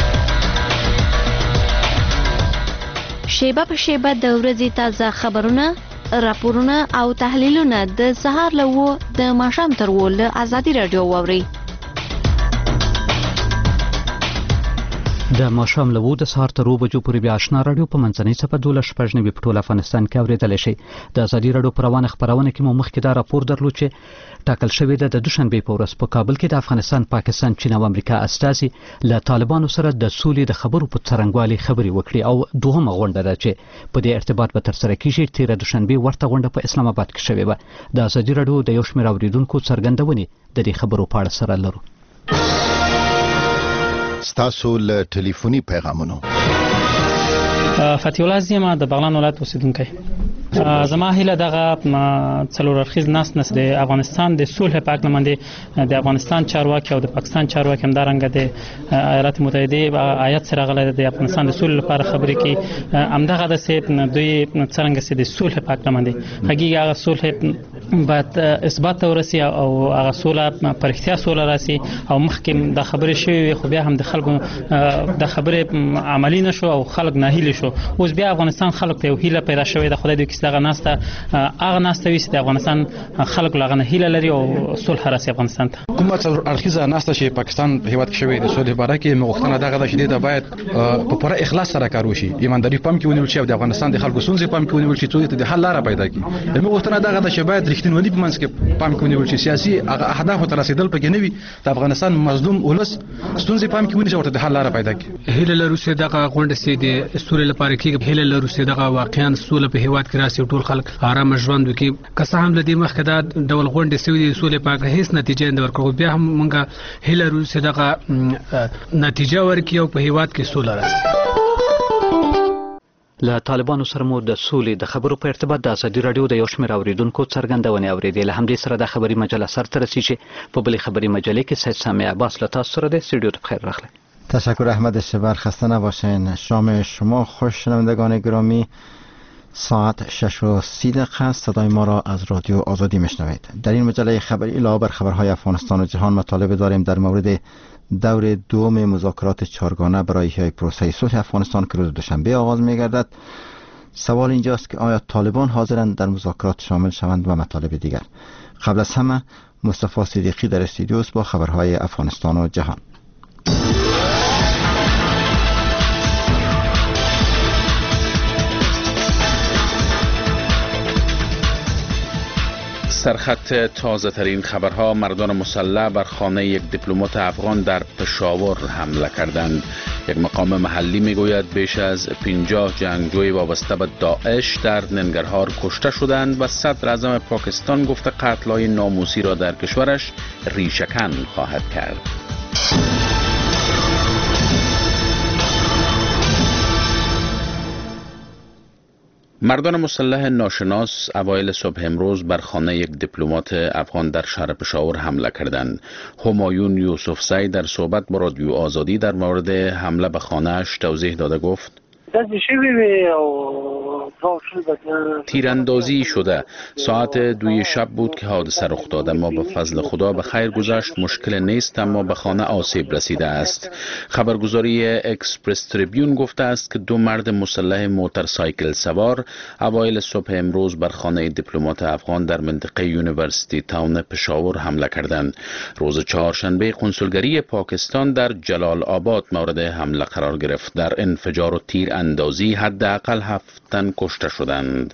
شیبه په شیبه د ورځې تازه خبرونه، راپورونه او تحلیلونه د سهار له د ماښام تر له ازادي رادیو واوري. د ماښام له د سهار تر 2 بجو پورې بیا آشنا رادیو په منځنۍ صفحه 12 په ټول افغانستان کې اورېدلی شي. د ازادي رادیو په روانه خبرونه کې مو مخکې دا راپور درلود چې ټاکل شوی د دوشنبه په ورځ په کابل کې د افغانستان، پاکستان، چین او امریکا استازي له طالبانو سره د سولې د خبرو په څرنګوالي خبرې وکړي او دوهمه غونډه ده چې په دې ارتباط به تر سره کیږي. تیر دوشنبه ورته غونډه په اسلام آباد کې شوې و. د ازادي رادیو د یو شمېر اوریدونکو څرګندونې د دې خبرو په اړه سره لرو. ستاسو له ټلیفوني پیغامونو. فتح الله زیما د بغلان ولایت اوسیدونکی. زما هیله دغه څلور اړخیز نس د افغانستان د صلح په اړه باندې د افغانستان چارواکي او د پاکستان چارواکي هم دارنګ د ایالات متحده آیات سره غلې د افغانستان د صلح لپاره خبرې کوي. همدغه د سیب دوی څنګه سي د صلح په اړه باندې حقیقي هغه صلح بعد اثبات ورسي او هغه صلح پر اختیار صلح راسي او مخکې د خبرې شوی خو بیا هم د خلکو د خبرې عملی نشو او خلک ناهیلی شو. اوس بیا افغانستان خلک ته هیله پیدا شوې د خدای د چې دغه ناسته هغه ناسته وي چې د افغانستان خلکو لغنه هیله لري او صلح راسي افغانستان ته. کومه اړخیزه ناسته چې پاکستان په هیواد کې شوې د صلح باره کې مغوښتنه دغه د شدید باید په پوره اخلاص سره کار وشي، ایمانداري پام کې ونیول شي او د افغانستان د خلکو ستونزې پام کې ونیول شي څو د حل لاره پیدا کړي. مغوښتنه دغه د چې باید رښتینولي په منځ کې پام کې ونیول شي، سیاسي اهداف ته رسیدل پکې نه وي، د افغانستان مظلوم ولس ستونزې پام کې ونیول شي او د حل لاره پیدا کړي. هیله لرو چې دغه غونډه سي د سولې لپاره کې هیله لرو چې دغه واقعا سولې په هیواد کې راسي ټول خلک آرام ژوند وکړي. که څه هم لدی مخکې دا ډول غونډه سوي د سولې په اړه هیڅ نتیجه نه ورکړو، بیا هم موږ هیله لرو چې دغه نتیجه ورکړي او په هیواد کې سوله راسي. له طالبانو سره مو د سولې د خبرو په ارتباط د ازادي رادیو د یو شمېر اوریدونکو څرګندونې اورېدې. له همدې سره د خبری مجله سرته رسیږي چې په بلې خبری مجله کې سید سامع عباس له تاسو سره د استودیو ته بخیر راغلی. تشکر احمد شبر، خسته نباشین. شام شما خوش شنوندگان گرامی. ساعت 6:30 صدای ما را از رادیو آزادی میشنوید. در این مجله خبری علاوه بر خبرهای افغانستان و جهان مطالب داریم در مورد دور دوم مذاکرات چهارگانه برای احیای پروسه صلح افغانستان که روز دوشنبه آغاز می‌گردد. سوال اینجاست که آیا طالبان حاضرند در مذاکرات شامل شوند و مطالب دیگر. قبل از همه مصطفی صدیقی در استودیوست با خبرهای افغانستان و جهان. سرخط تازه ترین خبرها: مردان مسلح بر خانه یک دیپلمات افغان در پشاور حمله کردند. یک مقام محلی میگوید بیش از 50 جنگجوی وابسته به داعش در ننگرهار کشته شدند و صدر اعظم پاکستان گفته قتل‌های ناموسی را در کشورش ریشه‌کن خواهد کرد. مردان مسلح ناشناس اوایل صبح امروز بر خانه یک دیپلمات افغان در شهر پشاور حمله کردند. همایون یوسفزی در صحبت با رادیو آزادی در مورد حمله به خانه‌اش توضیح داده گفت: تیراندازی شده. ساعت 2 شب بود که حادثه رخ داد، اما به فضل خدا به خیر گذشت. مشکل نیست، اما به خانه آسیب رسیده است. خبرگزاری اکسپرس تریبیون گفته است که 2 مرد مسلح موتورسایکل سوار اوایل صبح امروز بر خانه دیپلمات افغان در منطقه یونیورسیتی تاون پشاور حمله کردند. روز چهارشنبه کنسولگری پاکستان در جلال آباد مورد حمله قرار گرفت. در انفجار و تیر اندازی حداقل 7 تن کشته شدند.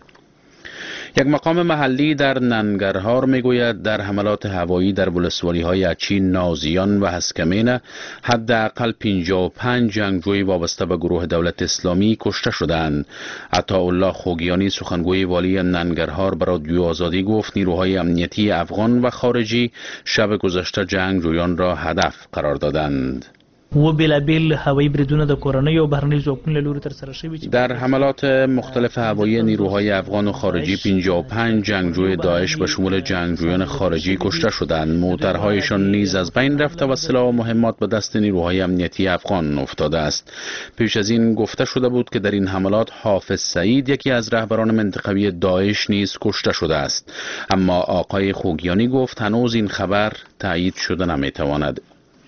یک مقام محلی در ننگرهار میگوید در حملات هوایی در ولسوالی‌های اچین، نازیان و هسکمینه حداقل 55 جنگجوی وابسته به گروه دولت اسلامی کشته شدند. عطاالله خوگیانی سخنگوی والی ننگرهار به رادیو آزادی گفت نیروهای امنیتی افغان و خارجی شب گذشته جنگجویان را هدف قرار دادند. و بلابل هوایی بریدونه د کورنۍ او بهرنۍ ځواکونو له لوري ترسره شوي. در حملات مختلف هوایی نیروهای افغان و خارجی 55 جنگجوی داعش به شمول جنگجویان خارجی کشته شدند. موترهایشان نیز از بین رفته و سلاح و مهمات به دست نیروهای امنیتی افغان افتاده است. پیش از این گفته شده بود که در این حملات حافظ سعید، یکی از رهبران منطقوی داعش، نیز کشته شده است. اما آقای خوگیانی گفت هنوز این خبر تایید شده نمیتواند.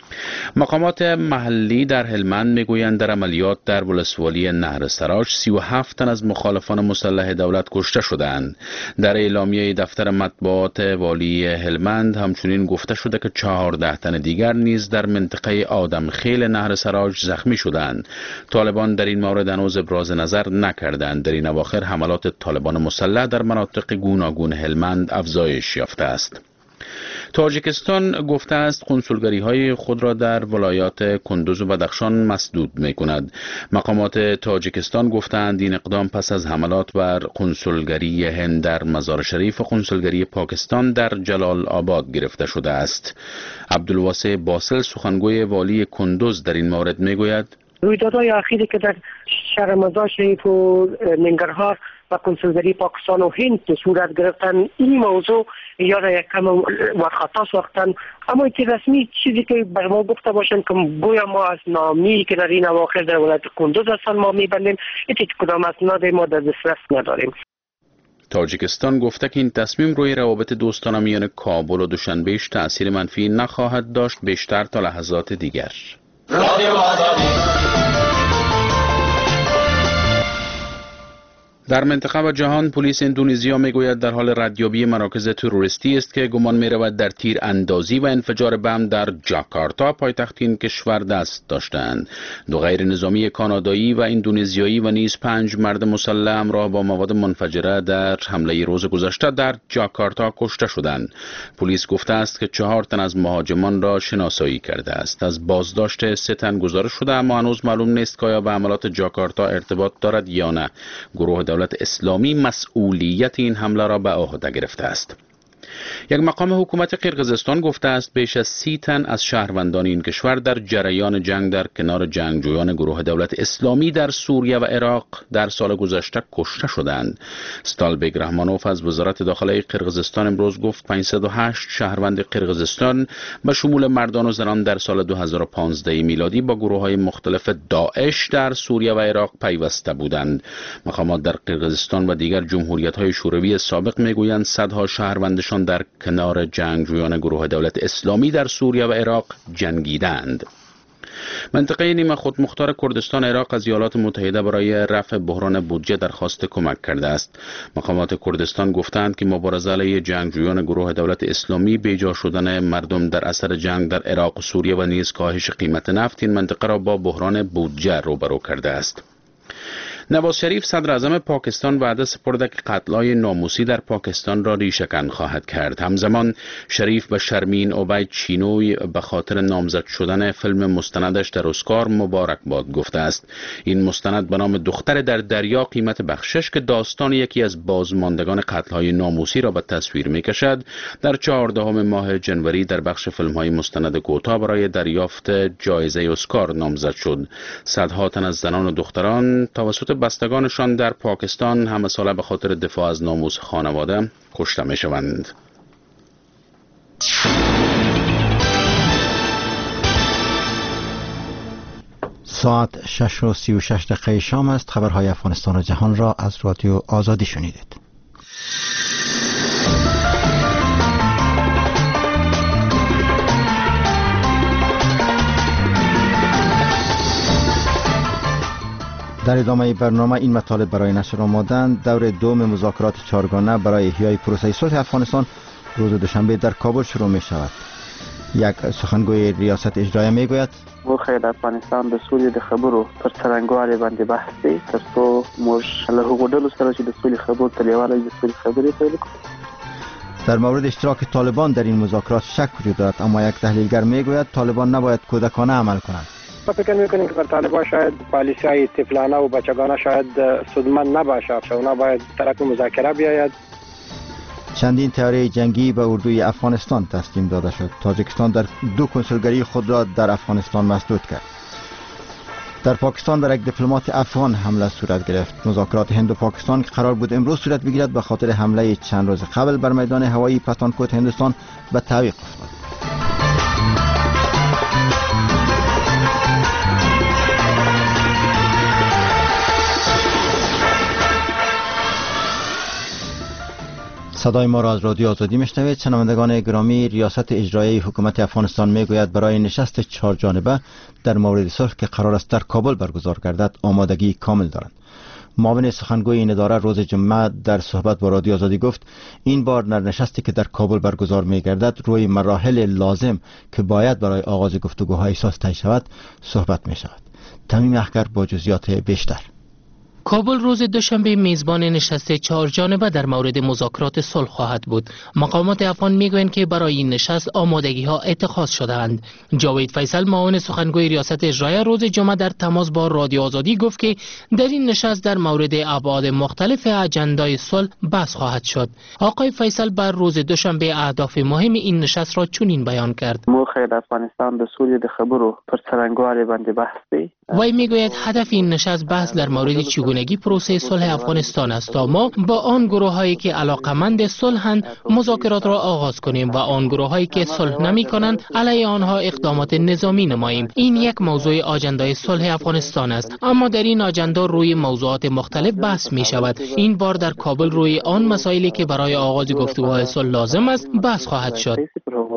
مقامات محلی در هلمند میگویند در عملیات در ولسوالی نهر سراج 37 تن از مخالفان مسلح دولت کشته شدند. در اعلامیه دفتر مطبوعات والی هلمند همچنین گفته شده که 14 تن دیگر نیز در منطقه آدمخیل نهر سراج زخمی شدند. طالبان در این مورد هنوز ابراز نظر نکردند. در این اواخر حملات طالبان مسلح در مناطق گوناگون هلمند افزایش یافته است. تاجیکستان گفته است کنسولگری‌های خود را در ولایات کندوز و بدخشان مسدود می‌کند. مقامات تاجیکستان گفتند این اقدام پس از حملات بر کنسولگری هند در مزار شریف و کنسولگری پاکستان در جلال آباد گرفته شده است. عبدالواسع باسل سخنگوی والی کندوز در این مورد می‌گوید رویدادهای اخیری که در شهر مزار شریف و ننگرهار و کنسولگری پاکستان و هند صورت گرفتن، این موضوع یا یک کم و خطا ساختن، اما که رسمی چیزی که بر ما گفته باشند که گویا ما از نامی که در این اواخر در ولایت کندوز هستن ما میبندیم، هیچ کدام اسناد ما در دسترس نداریم. تاجیکستان گفته که این تصمیم روی روابط دوستانه میان کابل و دوشنبهش تأثیر منفی نخواهد داشت بیشتر تا لحظات دیگر. در منطقه و جهان پلیس اندونزیا میگوید در حال ردیابی مراکز تروریستی است که گمان می‌رود در تیر اندازی و انفجار بم در جاکارتا پایتخت این کشور دست داشتند. دو غیر نظامی کانادایی و اندونزیایی و نیز 5 مرد مسلح همراه با مواد منفجره در حمله روز گذشته در جاکارتا کشته شدند. پلیس گفته است که 4 تن از مهاجمان را شناسایی کرده است. از بازداشت 3 تن گزارش شده اما هنوز معلوم نیست که آیا به حملات جاکارتا ارتباط دارد یا نه. گروه دولت اسلامی مسئولیت این حمله را به عهده گرفته است. یک مقام حکومت قرقیزستان گفته است بیش از 30 تن از شهروندان این کشور در جریان جنگ در کنار جنگجویان گروه دولت اسلامی در سوریه و عراق در سال گذشته کشته شدند. ستالبگ رحمانوف از وزارت داخله قرقیزستان امروز گفت 508 شهروند قرقیزستان به شمول مردان و زنان در سال 2015 میلادی با گروه‌های مختلف داعش در سوریه و عراق پیوسته بودند. مقامات در قرقیزستان و دیگر جمهوریت‌های شوروی سابق میگویند صدها شهروندشان در کنار جنگجویان گروه دولت اسلامی در سوریه و عراق جنگیدند. منطقه نیمه خودمختار کردستان عراق از ایالات متحده برای رفع بحران بودجه درخواست کمک کرده است. مقامات کردستان گفتند که مبارزه علیه جنگجویان گروه دولت اسلامی، بیجا شدن مردم در اثر جنگ در عراق و سوریه و نیز کاهش قیمت نفت این منطقه را با بحران بودجه روبرو کرده است. نواز شریف صدر اعظم پاکستان وعده سپرده که قتل‌های ناموسی در پاکستان را ریشه‌کن خواهد کرد. همزمان شریف به شرمین عبید چینوی به خاطر نامزد شدن فیلم مستندش در اسکار مبارکباد گفته است. این مستند به نام دختر در دریا قیمت بخشش که داستان یکی از بازماندگان قتل‌های ناموسی را به تصویر می‌کشد، در 14 ماه جنوری در بخش فیلم‌های مستند کوتاه برای دریافت جایزه اسکار نامزد شد. صدها تن از زنان و دختران توسط بستگانشان در پاکستان همه ساله به خاطر دفاع از ناموس خانواده کشته می شوند. ساعت 6:36 شام است. خبرهای افغانستان و جهان را از رادیو آزادی شنیدید. در ادامه برنامه این مطالب برای نشر آمدند. دور دوم مذاکرات چهارگانه برای احیای پروسه صلح افغانستان روز دوشنبه در کابل شروع می شود. یک سخنگوی ریاست اجرایی می گوید موخه د افغانستان د سولې د خبرو پر څرنګوالي باندې بحث دی ترڅو موږ له هغو ډلو سره چې د سولې خبرو ته لیواله د سولې خبرې پیل کړو. در مورد اشتراک طالبان در این مذاکرات شک وجود دارد، اما یک تحلیلگر می گوید طالبان نباید کودکانه عمل کنند. ما فکر میکنیم که بر طالبان شاید پالیسی طفلانه و بچگانه شاید سودمند نباشد و اونا باید طرف مذاکره بیاید. چندین طیاره جنگی به اردوی افغانستان تسلیم داده شد. تاجیکستان در 2 کنسولگری خود را در افغانستان مسدود کرد. در پاکستان بر یک دیپلمات افغان حمله صورت گرفت. مذاکرات هند و پاکستان که قرار بود امروز صورت بگیرد به خاطر حمله چند روز قبل بر میدان هوایی پتانکوت هندوستان به تعویق افتاد. صدای ما را از رادیو آزادی میشنوید. شنوندگان گرامی، ریاست اجرایی حکومت افغانستان میگوید برای نشست 4 جانبه در مورد صلح که قرار است در کابل برگزار گردد آمادگی کامل دارند. معاون سخنگوی این اداره روز جمعه در صحبت با رادیو آزادی گفت این بار در نشستی که در کابل برگزار میگردد روی مراحل لازم که باید برای آغاز گفتگوهای اساس طی شود صحبت می شود. تمیم اخگر با جزئیات بیشتر. کابل روز دوشنبه میزبان نشست 4 جانبه در مورد مذاکرات صلح خواهد بود. مقامات افغان میگویند که برای این نشست آمادگی ها اتخاذ شده‌اند. جاوید فیصل معاون سخنگوی ریاست اجرایی روز جمعه در تماس با رادیو آزادی گفت که در این نشست در مورد ابعاد مختلف اجندای صلح بحث خواهد شد. آقای فیصل بر روز دوشنبه اهداف مهم این نشست را چنین بیان کرد: موخه د افغانستان د سولې د خبرو پر څرنګوالي باندې بحث دی. وی میگوید هدف این نشست بحث در مورد چگونگی پروسه صلح افغانستان است تا ما با آن گروهایی که علاقمند صلحند مذاکرات را آغاز کنیم و آن گروهایی که صلح نمی‌کنند علیه آنها اقدامات نظامی نماییم. این یک موضوع آجندای صلح افغانستان است، اما در این آجندا روی موضوعات مختلف بحث می شود. این بار در کابل روی آن مسائلی که برای آغاز گفتگوهای صلح لازم است بحث خواهد شد.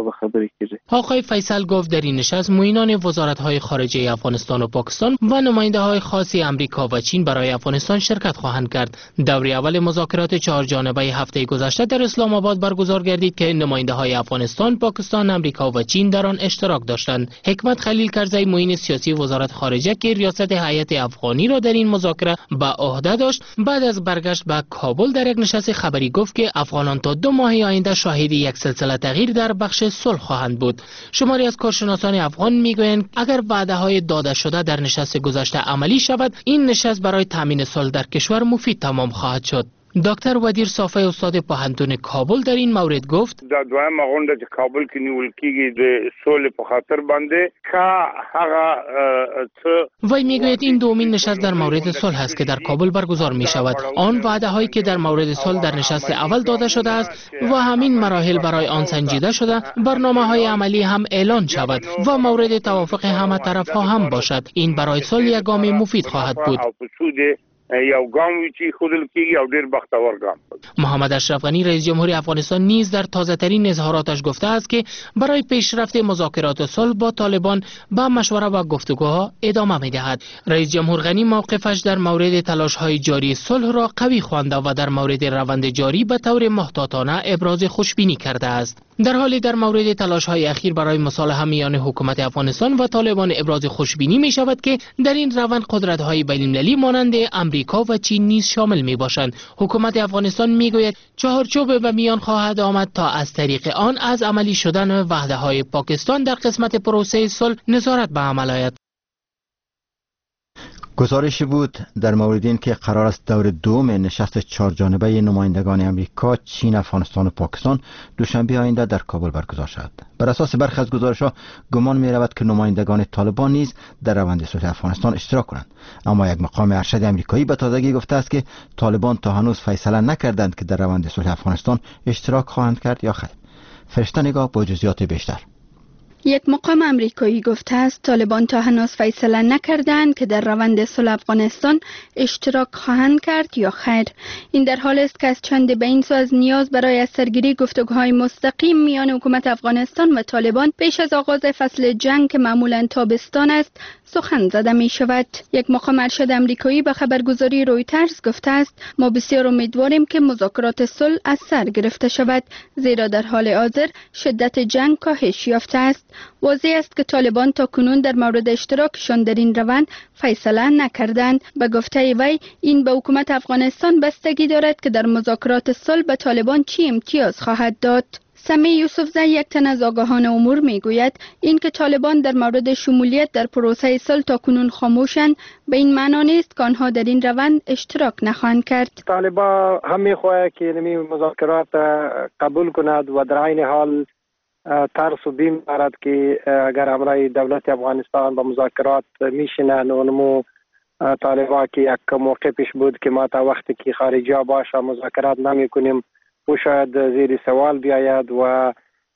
هغه به خبرې کیږي. آقای فیصل گفت در این نشست معینان وزارت‌های خارجه افغانستان و پاکستان و نماینده‌های خاص آمریکا و چین برای افغانستان شرکت خواهند کرد. دوره اول مذاکرات 4 جانبه هفته گذشته در اسلام آباد برگزار گردید که نماینده‌های افغانستان، پاکستان، آمریکا و چین در آن اشتراک داشتند. حکمت خلیل کرزی معین سیاسی وزارت خارجه که ریاست هیئت افغانی را در این مذاکره به عهده داشت، بعد از برگشت به کابل در یک نشست خبری گفت که افغانان تا 2 ماه آینده شاهد یک سلسله تغییر در بخش صلح خواهند بود. شماری از کارشناسان افغان میگویند اگر وعده‌های داده شده در نشست گذشته عملی شود، این نشست برای تامین صلح در کشور مفید تمام خواهد شد. دکتر ودیر صافی استاد پوهنتون کابل در این مورد گفت دا دویمه غونډه چې کابل کې نیول کیږي د سولې په خاطر باندې که هغه وی میگوید این دومین نشست در مورد صلح است که در کابل برگزار می شود. آن وعده هایی که در مورد صلح در نشست اول داده شده است و همین مراحل برای آن سنجیده شده، برنامه های عملی هم اعلان شود و مورد توافق همه طرف ها هم باشد. این برای صلح یک گام مفید خواهد بود. یو ګام وی چې خودل کیږي او ډیر بختور ګام. محمد اشرف غنی رئیس جمهور افغانستان نیز در تازه ترین اظهاراتش گفته است که برای پیشرفت مذاکرات صلح با طالبان با مشوره و گفتگوها ادامه می‌دهد. رئیس جمهور غنی موقفش در مورد تلاش‌های جاری صلح را قوی خوانده و در مورد روند جاری به طور محتاطانه ابراز خوشبینی کرده است. در حالی در مورد تلاش‌های اخیر برای مصالحه میان حکومت افغانستان و طالبان ابراز خوشبینی می‌شود که در این روند قدرت‌های بین‌المللی مانند آمریکا و چین نیز شامل می‌باشند. حکومت افغانستان میگوید چهارچوب به میان خواهد آمد تا از طریق آن از عملی شدن وعده‌های پاکستان در قسمت پروسه صلح نظارت به عمل آید. گزارشی بود در مورد این که قرار است دور دوم نشست 4 جانبه نمایندگان امریکا، چین، افغانستان و پاکستان دوشنبه آینده در کابل برگزار شود. بر اساس برخی از گزارش‌ها گمان می‌رود که نمایندگان طالبان نیز در روند صلح افغانستان اشتراک کنند، اما یک مقام ارشد آمریکایی به تازگی گفته است که طالبان تا هنوز فیصله نکردند که در روند صلح افغانستان اشتراک خواهند کرد یا خیر. فرشته نگاه با جزئیات بیشتر. یک مقام آمریکایی گفته است طالبان تا هنوز فیصله نکردند که در روند صلح افغانستان اشتراک خواهند کرد یا خیر. این در حالی است که از چند به این سو از نیاز برای از سرگیری گفتگوهای مستقیم میان حکومت افغانستان و طالبان پیش از آغاز فصل جنگ که معمولا تابستان است سخن زده می شود. یک مقام ارشد آمریکایی به خبرگزاری رویترز گفته است ما بسیار امیدواریم که مذاکرات صلح از سر گرفته شود، زیرا در حال حاضر شدت جنگ کاهش یافته است. واضح است که طالبان تا کنون در مورد اشتراکشان در این روند فیصله نکردند. به گفته وی این به حکومت افغانستان بستگی دارد که در مذاکرات صلح به طالبان چی امتیاز خواهد داد. سمی یوسفزی یک تن از آگاهان امور میگوید اینکه طالبان در مورد شمولیت در پروسه صلح تا کنون خاموشند به این معنا نیست که آنها در این روند اشتراک نخواهند کرد. طالبان هم میخواهند که نمی مذاکرات قبول کند و در عین حال ترس و بیم دارد که اگر امرای دولت افغانستان با مذاکرات میشینند و نمو طالبان که یک موقفش بود که ما تا وقتی که خارجی ها باشه مذاکرات نمی کنیم و شاید زیر سوال بیاید و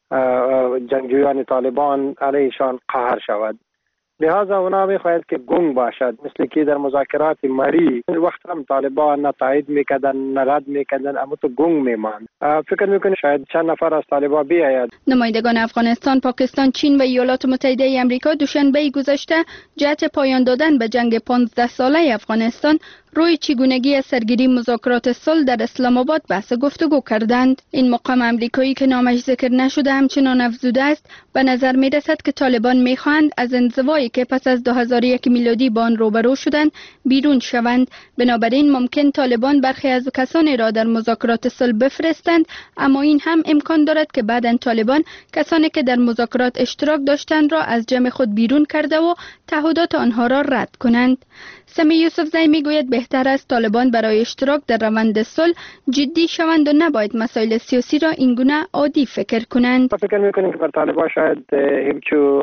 جنگجویان طالبان علیشان قهر شود. لہذا اونا میخواهد که گنگ باشد، مثل که در مذاکرات مری وقت هم طالبان نه تایید میکردن نه رد میکردن، اما تو گنگ میماند. فکر میکنی شاید چند نفر از طالبان بیاید. نمایندگان افغانستان، پاکستان، چین و ایالات متحده آمریکا دوشنبه گذشته جهت پایان دادن به جنگ 15 ساله افغانستان روی چگونگی سرگیری مذاکرات صلح در اسلام آباد بحث گفتگو کردند. این مقام آمریکایی که نامش ذکر نشده همچنان افزوده است به نظر می رسد که طالبان می خواهند از انزوایی که پس از 2001 میلادی با آن روبرو شدند بیرون شوند. بنابراین ممکن طالبان برخی از کسانی را در مذاکرات صلح بفرستند، اما این هم امکان دارد که بعداً طالبان کسانی که در مذاکرات اشتراک داشتند را از جمع خود بیرون کرده و تعهدات آنها را رد کنند. سمی یوسفزی میگوید بهتر است طالبان برای اشتراک در روند صلح جدی شوند و نباید مسائل سیاسی را اینگونه عادی فکر کنند. فکر میکنیم که بر طالبان شاید همچو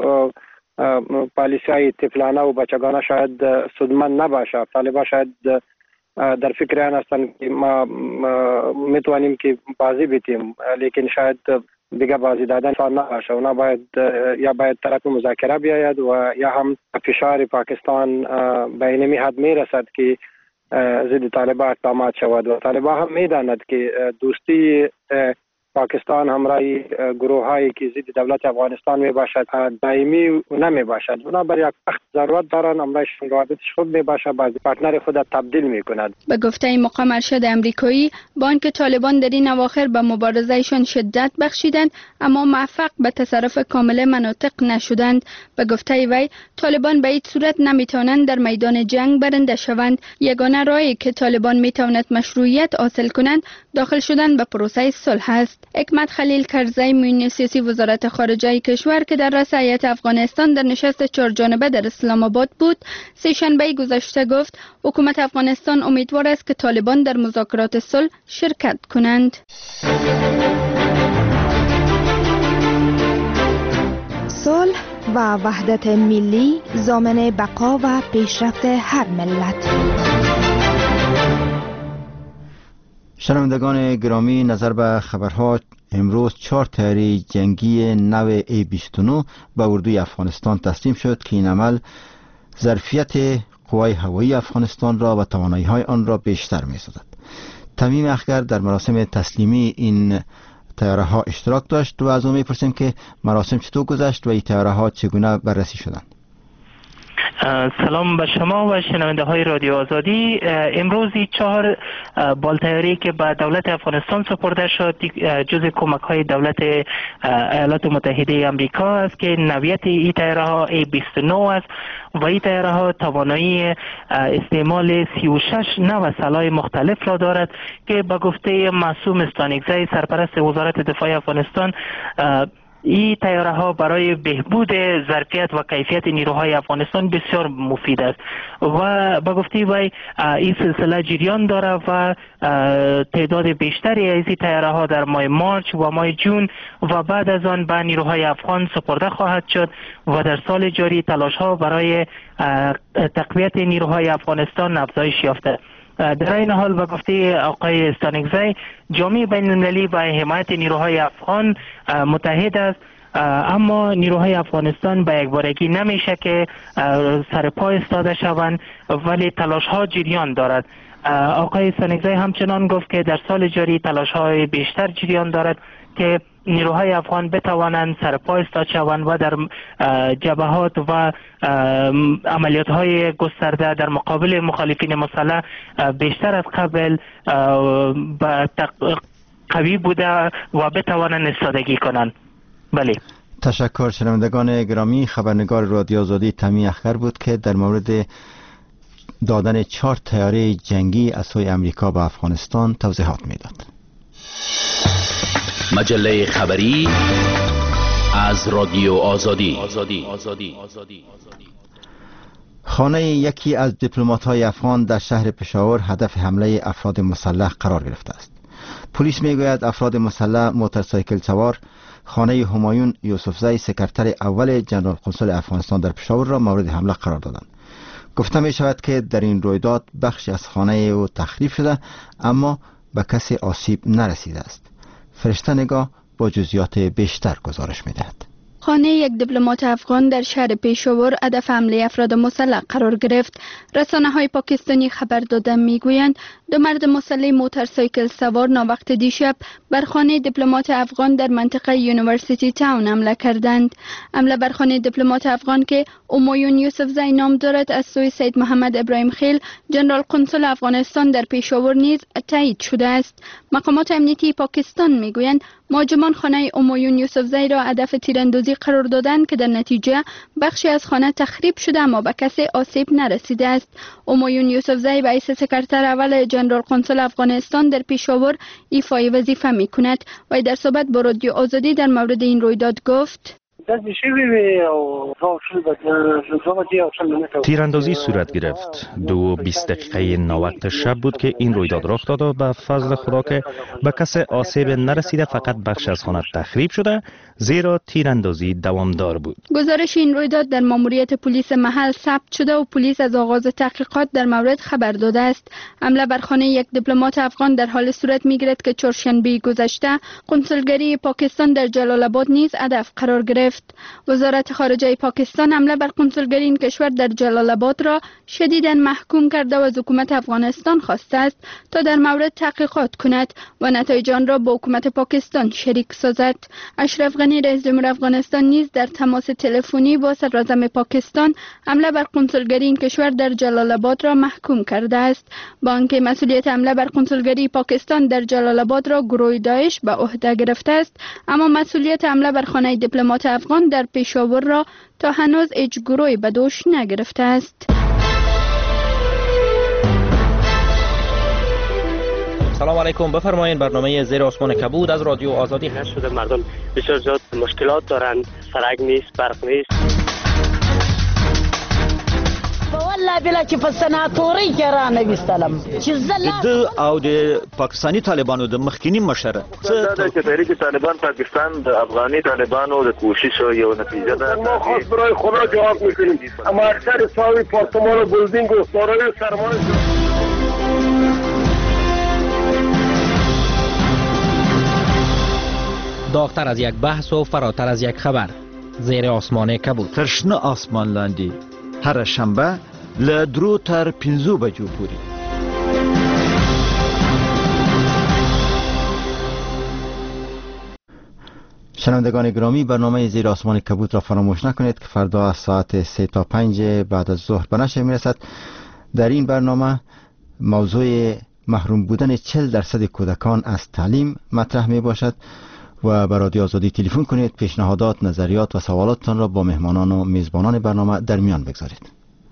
پالیسی‌های طفلانه و بچگانه شاید سودمند نباشه. طالبان شاید در فکر آن هستند که ما میتوانیم که بازی بتیم، لیکن شاید دیگه بازی دادن سال نباشه. اونا باید طرف مذاکره بیاید و یا هم فشار پاکستان به اینمی حد میرسد که ضد طالبان اقدامات شود و طالبان هم میداند که دوستی پاکستان همراهی گروه‌هایی که ضد دولت افغانستان میباشد دائمی نمیباشد. بنابراین یک وقت ضرورت دارند امرایشون روابطش خود میباشد بعضی پارتنر خود تبدیل میکند. به گفته مقام ارشد امریکایی، با آنکه طالبان در این اواخر به مبارزهشان شدت بخشیدند اما موفق به تصرف کامل مناطق نشدند. به گفته وی، طالبان به هیچ صورت نمیتوانند در میدان جنگ برنده شوند. یگانه راهی که طالبان میتواند مشروعیت حاصل کنند داخل شدن به پروسه صلح است. حکمت خلیل کرزی، معین سیاسی وزارت خارجه کشور که در رأس هیئت افغانستان در نشست 4 جانبه در اسلام آباد بود، سه‌شنبه گذشته گفت حکومت افغانستان امیدوار است که طالبان در مذاکرات صلح شرکت کنند. صلح و وحدت ملی ضامن بقا و پیشرفت هر ملت. شنوندگان گرامی، نظر به خبرها، امروز 4 طیاره جنگی نو A-29 به اردوی افغانستان تسلیم شد که این عمل ظرفیت قوای هوایی افغانستان را و توانایی‌های آن را بیشتر می‌سازد. تمیم اخگر در مراسم تسلیمی این طیاره ها اشتراک داشت و از او می‌پرسیم که مراسم چطور گذشت و این طیاره ها چگونه بررسی شدند. سلام به شما و شنونده های رادیو آزادی. امروزی 4 بالطیاره‌ای که به دولت افغانستان سپرده شد جزء کمک های دولت ایالات متحده آمریکا است که نوعیت این طیاره ها A-29 است و این طیاره ها توانایی استعمال 36 نوع سلاح مختلف را دارد که به گفته معصوم استانکزی، سرپرست وزارت دفاع افغانستان، این طیاره ها برای بهبود ظرفیت و کیفیت نیروهای افغانستان بسیار مفید است و به گفته وی این سلسله جریان داره و تعداد بیشتری از این طیاره ها در ماه مارچ و ماه جون و بعد از آن به نیروهای افغان سپرده خواهد شد و در سال جاری تلاش ها برای تقویت نیروهای افغانستان افزایش یافته. در این حال به گفته آقای استانکزی، جامعه بین المللی با حمایت نیروهای افغان متحد است، اما نیروهای افغانستان به یکبارگی نمیشه که سر پا ایستاده شوند، ولی تلاش ها جریان دارد. آقای استانکزی همچنان گفت که در سال جاری تلاش های بیشتر جریان دارد که نیروهای افغان بتوانند سر پا ایستاده شوند و در جبهات و عملیات های گسترده در مقابل مخالفین مسلح بیشتر از قبل قوی بوده و بتوانند ایستادگی کنند. بله. تشکر. شنوندگان گرامی، خبرنگار رادیو آزادی تمی اخگر بود که در مورد دادن 4 طیاره جنگی از سوی امریکا به افغانستان توضیحات میداد. مجله خبری از رادیو آزادی. خانه یکی از دیپلمات‌های افغان در شهر پشاور هدف حمله افراد مسلح قرار گرفته است. پلیس میگوید افراد مسلح موتورسایکل سوار خانه همایون یوسفزی، سکرتر اول جنرال قنسل افغانستان در پشاور را مورد حمله قرار دادند. گفته می شود که در این رویداد بخشی از خانه او تخریب شده اما به کسی آسیب نرسیده است. فرشته نگاه با جزئیات بیشتر گزارش می دهد. خانه یک دیپلمات افغان در شهر پشاور هدف حمله افراد مسلح قرار گرفت. رسانه‌های پاکستانی خبر داده میگویند 2 مرد مسلح موتورسایکل سوار ناوقت دیشب بر خانه دیپلمات افغان در منطقه یونیورسیتی تاون حمله کردند. حمله بر خانه دیپلمات افغان که همایون یوسفزی نام دارد از سوی سید محمد ابراهیم خیل، جنرال قنسل افغانستان در پشاور نیز تایید شده است. مقامات امنیتی پاکستان میگویند مهاجمان خانه همایون یوسفزی را هدف تیراندازی قرار دادند که در نتیجه بخشی از خانه تخریب شده اما به کسی آسیب نرسیده است. همایون یوسفزی به حیث سکرتر اول جنرال قنسل افغانستان در پشاور ایفای وظیفه میکند و در صحبت با رادیو آزادی در مورد این رویداد گفت: تیراندازی صورت گرفت. 2:20 دقیقه ناوقت شب بود که این رویداد رخ داد و به فضل خدا که به کسی آسیب نرسیده، فقط بخش از خانه تخریب شده زیرا تیراندازی دوامدار بود. گزارش این رویداد در ماموریت پلیس محل ثبت شده و پلیس از آغاز تحقیقات در مورد خبر داده است. حمله بر خانه یک دیپلمات افغان در حال صورت میگیرد که چهارشنبه گذشته قنسولگری پاکستان در جلال آباد نیز هدف قرار گرفت. گرفت. وزارت خارجه پاکستان حمله بر کنسولگری این کشور در جلال آباد را شدیداً محکوم کرده و از حکومت افغانستان خواسته است تا در مورد تحقیقات کند و نتایج آن را با حکومت پاکستان شریک سازد. اشرف غنی رئیس جمهور افغانستان نیز در تماس تلفنی با صدراعظم پاکستان حمله بر کنسولگری این کشور در جلال آباد را محکوم کرده است. با آنکه مسئولیت حمله بر کنسولگری پاکستان در جلال آباد را گروه داعش به عهده گرفته است، اما مسئولیت حمله بر خانه دیپلمات افغان در پشاور را تا هنوز هیچ گروهی به دوش نگرفته است. سلام علیکم، بفرمایید. برنامه زیر آسمان کبود از رادیو آزادی هست. شده مردم بسیار زیاد مشکلات دارند، سرک نیست، برق نیست. والله بلا چې په سناتوري کې را نویستلم چې د او د پاکستانی طالبانو د مخکینی مشر دا چې تحریک طالبان پاکستان د افغاني طالبانو د کوشش یو نتیجه ده. ما خاص برای خدا جواب میکنیم. اما اکثر ساوی پارتمان و بلدینگ و دارای سرمایه داغتر از یک بحث و فراتر از یک خبر. زیر آسمان کبود. ترشنه آسمان لاندی هر شنبه له 3 تر 5 بجو پورې. شنوندگان گرامی، برنامه زیر آسمان کبود را فراموش نکنید که فردا از ساعت 3 تا 5 بعد از ظهر به نشر میرسد. در این برنامه موضوع محروم بودن 40% کودکان از تعلیم مطرح می باشد و به رادیو آزادی تلفن کنید. پیشنهادات، نظریات و سوالاتتان را با مهمانان و میزبانان برنامه در میان بگذارید.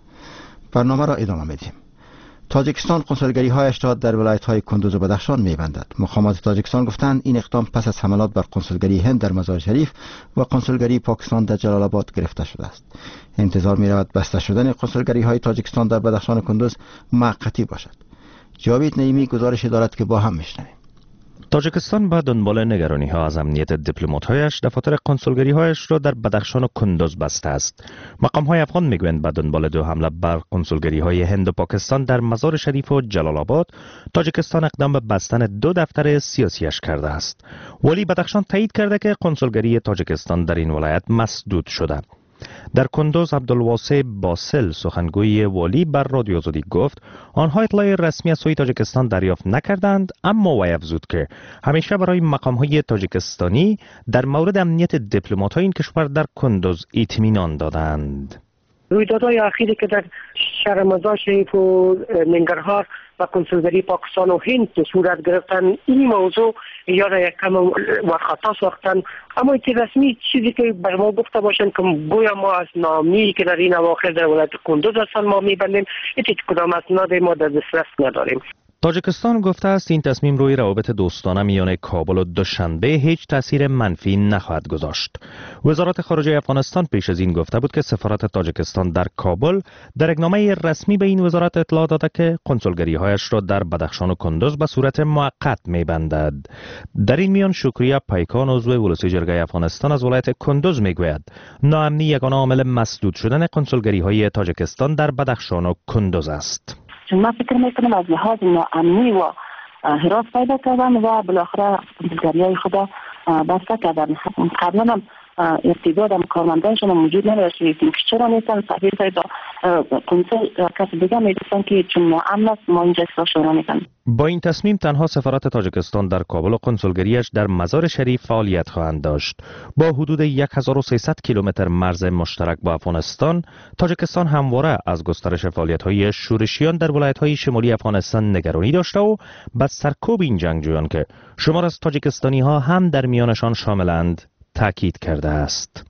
برنامه را ادامه میدیم. تاجیکستان کنسولگری هایش را در ولایت های کندوز و بدخشان میبندد. مقامات تاجیکستان گفتند این اقدام پس از حملات بر کنسولگری هند در مزار شریف و کنسولگری پاکستان در جلال آباد گرفته شده است. انتظار میرود بسته شدن کنسولگری های تاجیکستان در بدخشان و کندوز موقتی باشد. جاوید نعیمی گزارش دارد که با هم میشنویم. تاجیکستان به دنبال نگرانی ها از امنیت دیپلمات‌هایش دفاتر کنسولگری هایش را در بدخشان و کندوز بسته است. مقام های افغان میگویند به دنبال 2 حمله بر کنسولگری های هند و پاکستان در مزار شریف و جلال آباد، تاجیکستان اقدام به بستن 2 دفتر سیاسیش کرده است. ولی بدخشان تایید کرده که کنسولگری تاجیکستان در این ولایت مسدود شده. در کندوز عبدالواسع باسل سخنگوی والی بر رادیو آزادی گفت آنها اطلاع رسمی از سوی تاجیکستان دریافت نکردند، اما وی افزود که همیشه برای مقام‌های تاجیکستانی در مورد امنیت دیپلمات‌های این کشور در کندوز اطمینان دادند. رویدادهای اخیری که در شهر مزار شریف و ننگرهار و کنسولگری پاکستان و هند صورت گرفتن، این موضوع یا یک کم و خطا ساختن، اما این رسمی چیزی که بر ما گفته باشن که گویا ما از نامی که در این اواخر در ولایت کندوز هستن ما میبندیم، هیچ کدام اسناد ما در دسترس نداریم. تاجیکستان گفته است این تصمیم روی روابط دوستانه میان کابل و دوشنبه هیچ تاثیر منفی نخواهد گذاشت. وزارت خارجه افغانستان پیش از این گفته بود که سفارت تاجیکستان در کابل در اقنامه رسمی به این وزارت اطلاع داده که کنسولگری هایش را در بدخشان و کندوز به صورت موقت میبندد. در این میان شکریه پیکان عضو ولسی جرگه افغانستان از ولایت کندوز میگوید ناامنی یگانه عامل مسدود شدن کنسولگری های تاجیکستان در بدخشان و کندوز است. ما فکر میکنم از لحاظ ناامنی و هراس پیدا کردن و بالاخره کنسولگری‌های خود بسته کردن. قبلا هم ارتباط هم کارمندانشان موجود نداشت که چرا نیستن تحویل پیدا کنسول کسی دیگه میدونستن که چون ناامن است ما اینجا استفاده نمیکنیم. با این تصمیم تنها سفارت تاجیکستان در کابل و کنسولگریش در مزار شریف فعالیت خواهند داشت. با حدود 1300 کیلومتر مرز مشترک با افغانستان، تاجیکستان همواره از گسترش فعالیت‌های شورشیان در ولایت‌های شمالی افغانستان نگرانی داشته و بعد سرکوب این جنگجویان که شمار از تاجیکستانی‌ها هم در میانشان شاملند تاکید کرده است.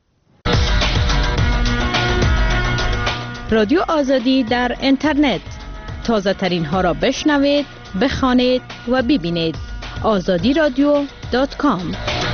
رادیو آزادی در اینترنت، تازه ترین ها را بشنوید، بخوانید و ببینید. azadiradio.com.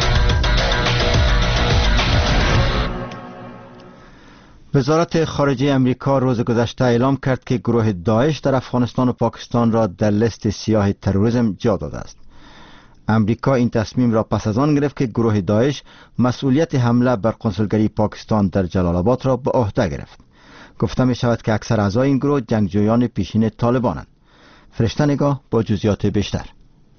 وزارت خارجه امریکا روز گذشته اعلام کرد که گروه داعش در افغانستان و پاکستان را در لیست سیاه تروریسم جا داده است. امریکا این تصمیم را پس از آن گرفت که گروه داعش مسئولیت حمله بر کنسولگری پاکستان در جلال آباد را به عهده گرفت. گفته می شود که اکثر اعضای این گروه جنگجویان پیشین طالبانند. فرشته نگاه با جزئیات بیشتر.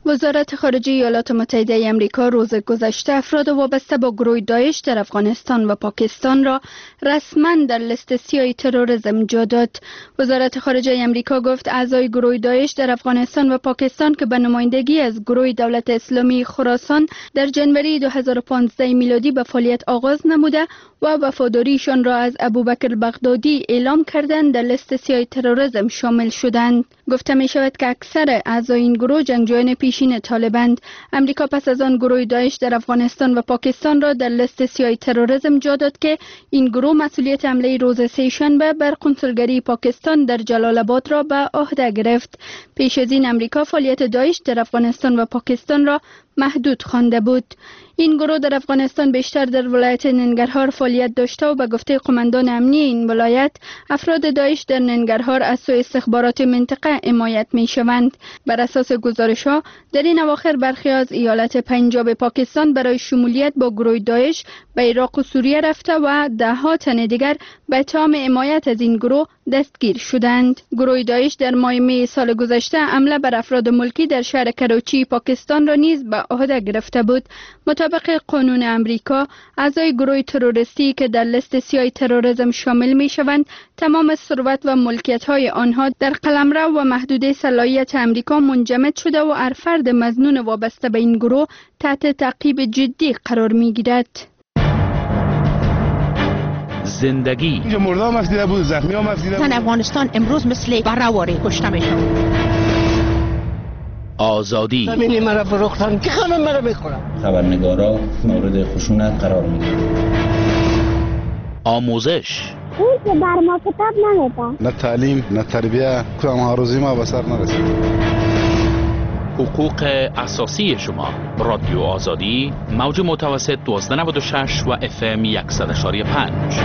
وزارت خارجه ایالات متحده آمریکا روز گذشته افراد وابسته با گروه داعش در افغانستان و پاکستان را رسما در لیست سیاه تروریسم جا داد. وزارت خارجه آمریکا گفت اعضای گروه داعش در افغانستان و پاکستان که به نمایندگی از گروه دولت اسلامی خراسان در جنوری 2015 میلادی به فعالیت آغاز نموده و وفاداریشان را از ابوبکر بغدادی اعلام کردند در لیست سیاه تروریسم شامل شدند. گفته می شود که اکثر اعضای این گروه جنگجویان پیشین طالبند. امریکا پس از آن گروه داعش در افغانستان و پاکستان را در لیست سیاه تروریسم جا داد که این گروه مسئولیت حمله روز سه‌شنبه بر قنصلگری پاکستان در جلال آباد را به عهده گرفت. پیش از این امریکا فعالیت داعش در افغانستان و پاکستان را محدود خوانده بود. این گروه در افغانستان بیشتر در ولایت ننگرهار فعالیت داشته و به گفته قماندان امنی این ولایت افراد داعش در ننگرهار از سوی استخبارات منطقه حمایت می شوند. بر اساس گزارش‌ها در این اواخر برخی از ایالت پنجاب پاکستان برای شمولیت با گروه داعش به عراق و سوریه رفته و ده‌ها تن دیگر به اتهام حمایت از این گروه دستگیر شدند. گروه داعش در ماه می سال گذشته حمله بر افراد ملکی در شهر کراچی پاکستان را نیز به عهده گرفته بود. مطابق قانون امریکا اعضای گروه تروریستی که در لیست سیاه تروریسم شامل می شوند تمام ثروت و ملکیت های آنها در قلمرو و محدوده صلاحیت امریکا منجمد شده و هر فرد مظنون وابسته به این گروه تحت تعقیب جدی قرار می گیرد. زندگی اینجا مردم مفدیده بود، زخمی ها مفدیده بود. افغانستان امروز مثل برهواری کشته می شود. آزادی زمینی مرا فروختن که خانم مرا میخورم. خبرنگارا مورد خشونت قرار میگیرن. آموزش اون که بر ما کتاب نمیده. نه تعلیم نه تربیه کدام آرزوی ما به سر نرسید. حقوق اساسی شما. رادیو آزادی موج متوسط 1296 و FM 100.5.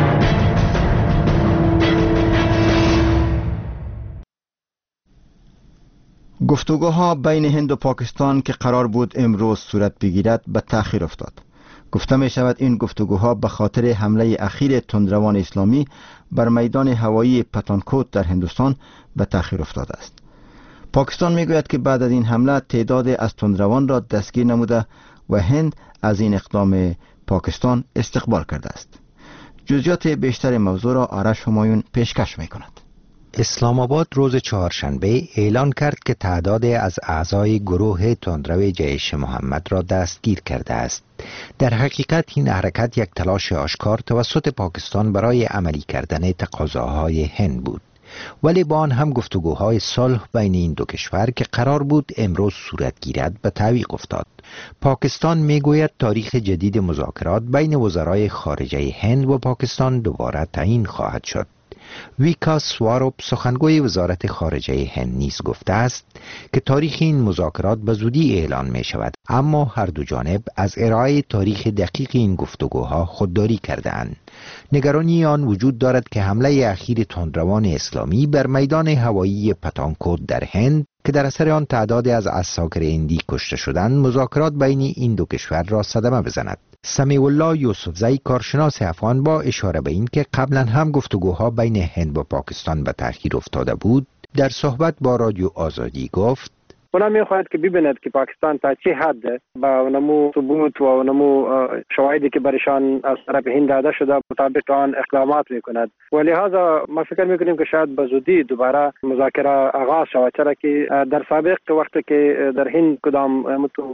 گفتگوها بین هند و پاکستان که قرار بود امروز صورت بگیرد به تأخیر افتاد. گفته می شود این گفتگوها به خاطر حمله اخیر تندروان اسلامی بر میدان هوایی پتانکوت در هندوستان به تأخیر افتاده است. پاکستان می گوید که بعد از این حمله تعداد از تندروان را دستگیر نموده و هند از این اقدام پاکستان استقبال کرده است. جزئیات بیشتر موضوع را آرش همایون پیشکش می کند. اسلام آباد روز چهارشنبه اعلان کرد که تعدادی از اعضای گروه تندرو جیش محمد را دستگیر کرده است. در حقیقت این حرکت یک تلاش آشکار توسط پاکستان برای عملی کردن تقاضاهای هند بود. ولی با آن هم گفتگوهای صلح بین این دو کشور که قرار بود امروز صورت گیرد به تعویق افتاد. پاکستان میگوید تاریخ جدید مذاکرات بین وزرای خارجه هند و پاکستان دوباره تعیین خواهد شد. ویکاس سواروپ سخنگوی وزارت خارجه هند نیز گفته است که تاریخ این مذاکرات به زودی اعلان می شود، اما هر دو جانب از ارائه تاریخ دقیق این گفتگوها خودداری کرده‌اند. نگرانی آن وجود دارد که حمله اخیر تندروان اسلامی بر میدان هوایی پتانکوت در هند که در اثر آن تعدادی از عساکر هندی کشته شدند مذاکرات بین این دو کشور را صدمه بزند. سمیع الله یوسفزئی کارشناس افغان با اشاره به این که قبلا هم گفتگوها بین هند و پاکستان به تأخیر افتاده بود در صحبت با رادیو آزادی گفت اونا میخواهند که ببیند که پاکستان تا چه حد با اونمو ثبوت و اونمو شواهدی که برشان از طرف هند داده شده مطابق آن اقدامات میکند و لحاظا ما فکر میکنیم که شاید به زودی دوباره مذاکره آغاز شود، چرا که در سابق وقتی که در هند کدام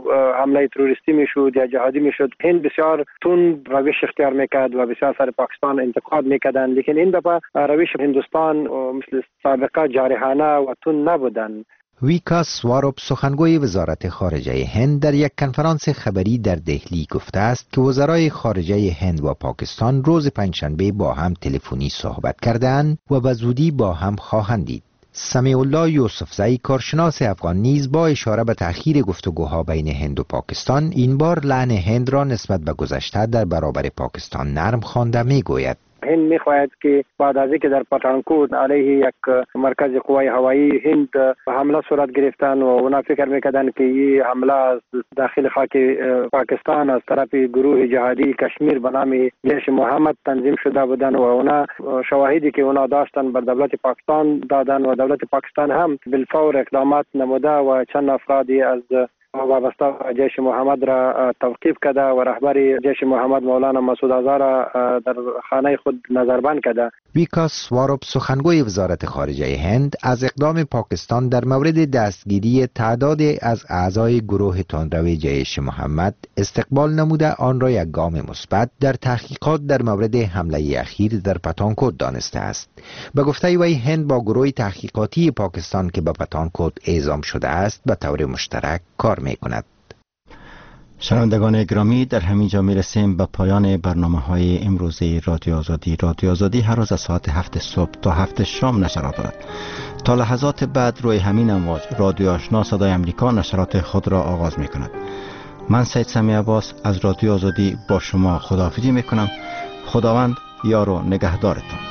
حمله تروریستی میشد یا جهادی میشد هند بسیار تند روش اختیار میکرد و بسیار سر پاکستان انتقاد میکردند، لیکن این دفعه روش هندوستان مثل سابقه جارحانه و تند نبودند. ویکاس سواروپ سخنگوی وزارت خارجه هند در یک کنفرانس خبری در دهلی گفته است که وزرای خارجه هند و پاکستان روز پنجشنبه با هم تلفنی صحبت کردند و به زودی با هم خواهند دید. سمیع الله یوسفزئی کارشناس افغان نیز با اشاره به تأخیر گفتگوها بین هند و پاکستان این بار لعن هند را نسبت به گذشته در برابر پاکستان نرم خوانده میگوید هند میخواهد که بعد از اینکه در پتانکوت علیه یک مرکز قوای هوایی هند حمله صورت گرفتن و اونا فکر میکردن که این حمله از داخل خاک پاکستان از طرف گروه جهادی کشمیر به نام جیش محمد تنظیم شده بودن و اونا شواهدی که اونا داشتن بر دولت پاکستان دادن و دولت پاکستان هم بالفور اقدامات نموده و چند افرادی از وابسته جیش محمد را توقیف کرده و رهبر جیش محمد مولانا مسعود آزار را در خانه خود نظربند کرده. ویکاس سواروپ سخنگوی وزارت خارجه هند از اقدام پاکستان در مورد دستگیری تعدادی از اعضای گروه تندرو جیش محمد استقبال نموده آن را یک گام مثبت در تحقیقات در مورد حمله اخیر در پتانکوت دانسته است. به گفته وی هند با گروه تحقیقاتی پاکستان که به پتانکوت اعزام شده است به طور مشترک کار می کند. شنوندگان گرامی، در همین جا می رسیم به پایان برنامه‌های امروزی رادیو آزادی. رادیو آزادی هر روز از ساعت 7 صبح تا 7 شام نشرات دارد. تا لحظات بعد روی همین امواج رادیو آشنا صدای امریکا نشرات خود را آغاز می کند. من سید سمی عباس از رادیو آزادی با شما خداحافظی می کنم. خداوند یار و نگهدارتان.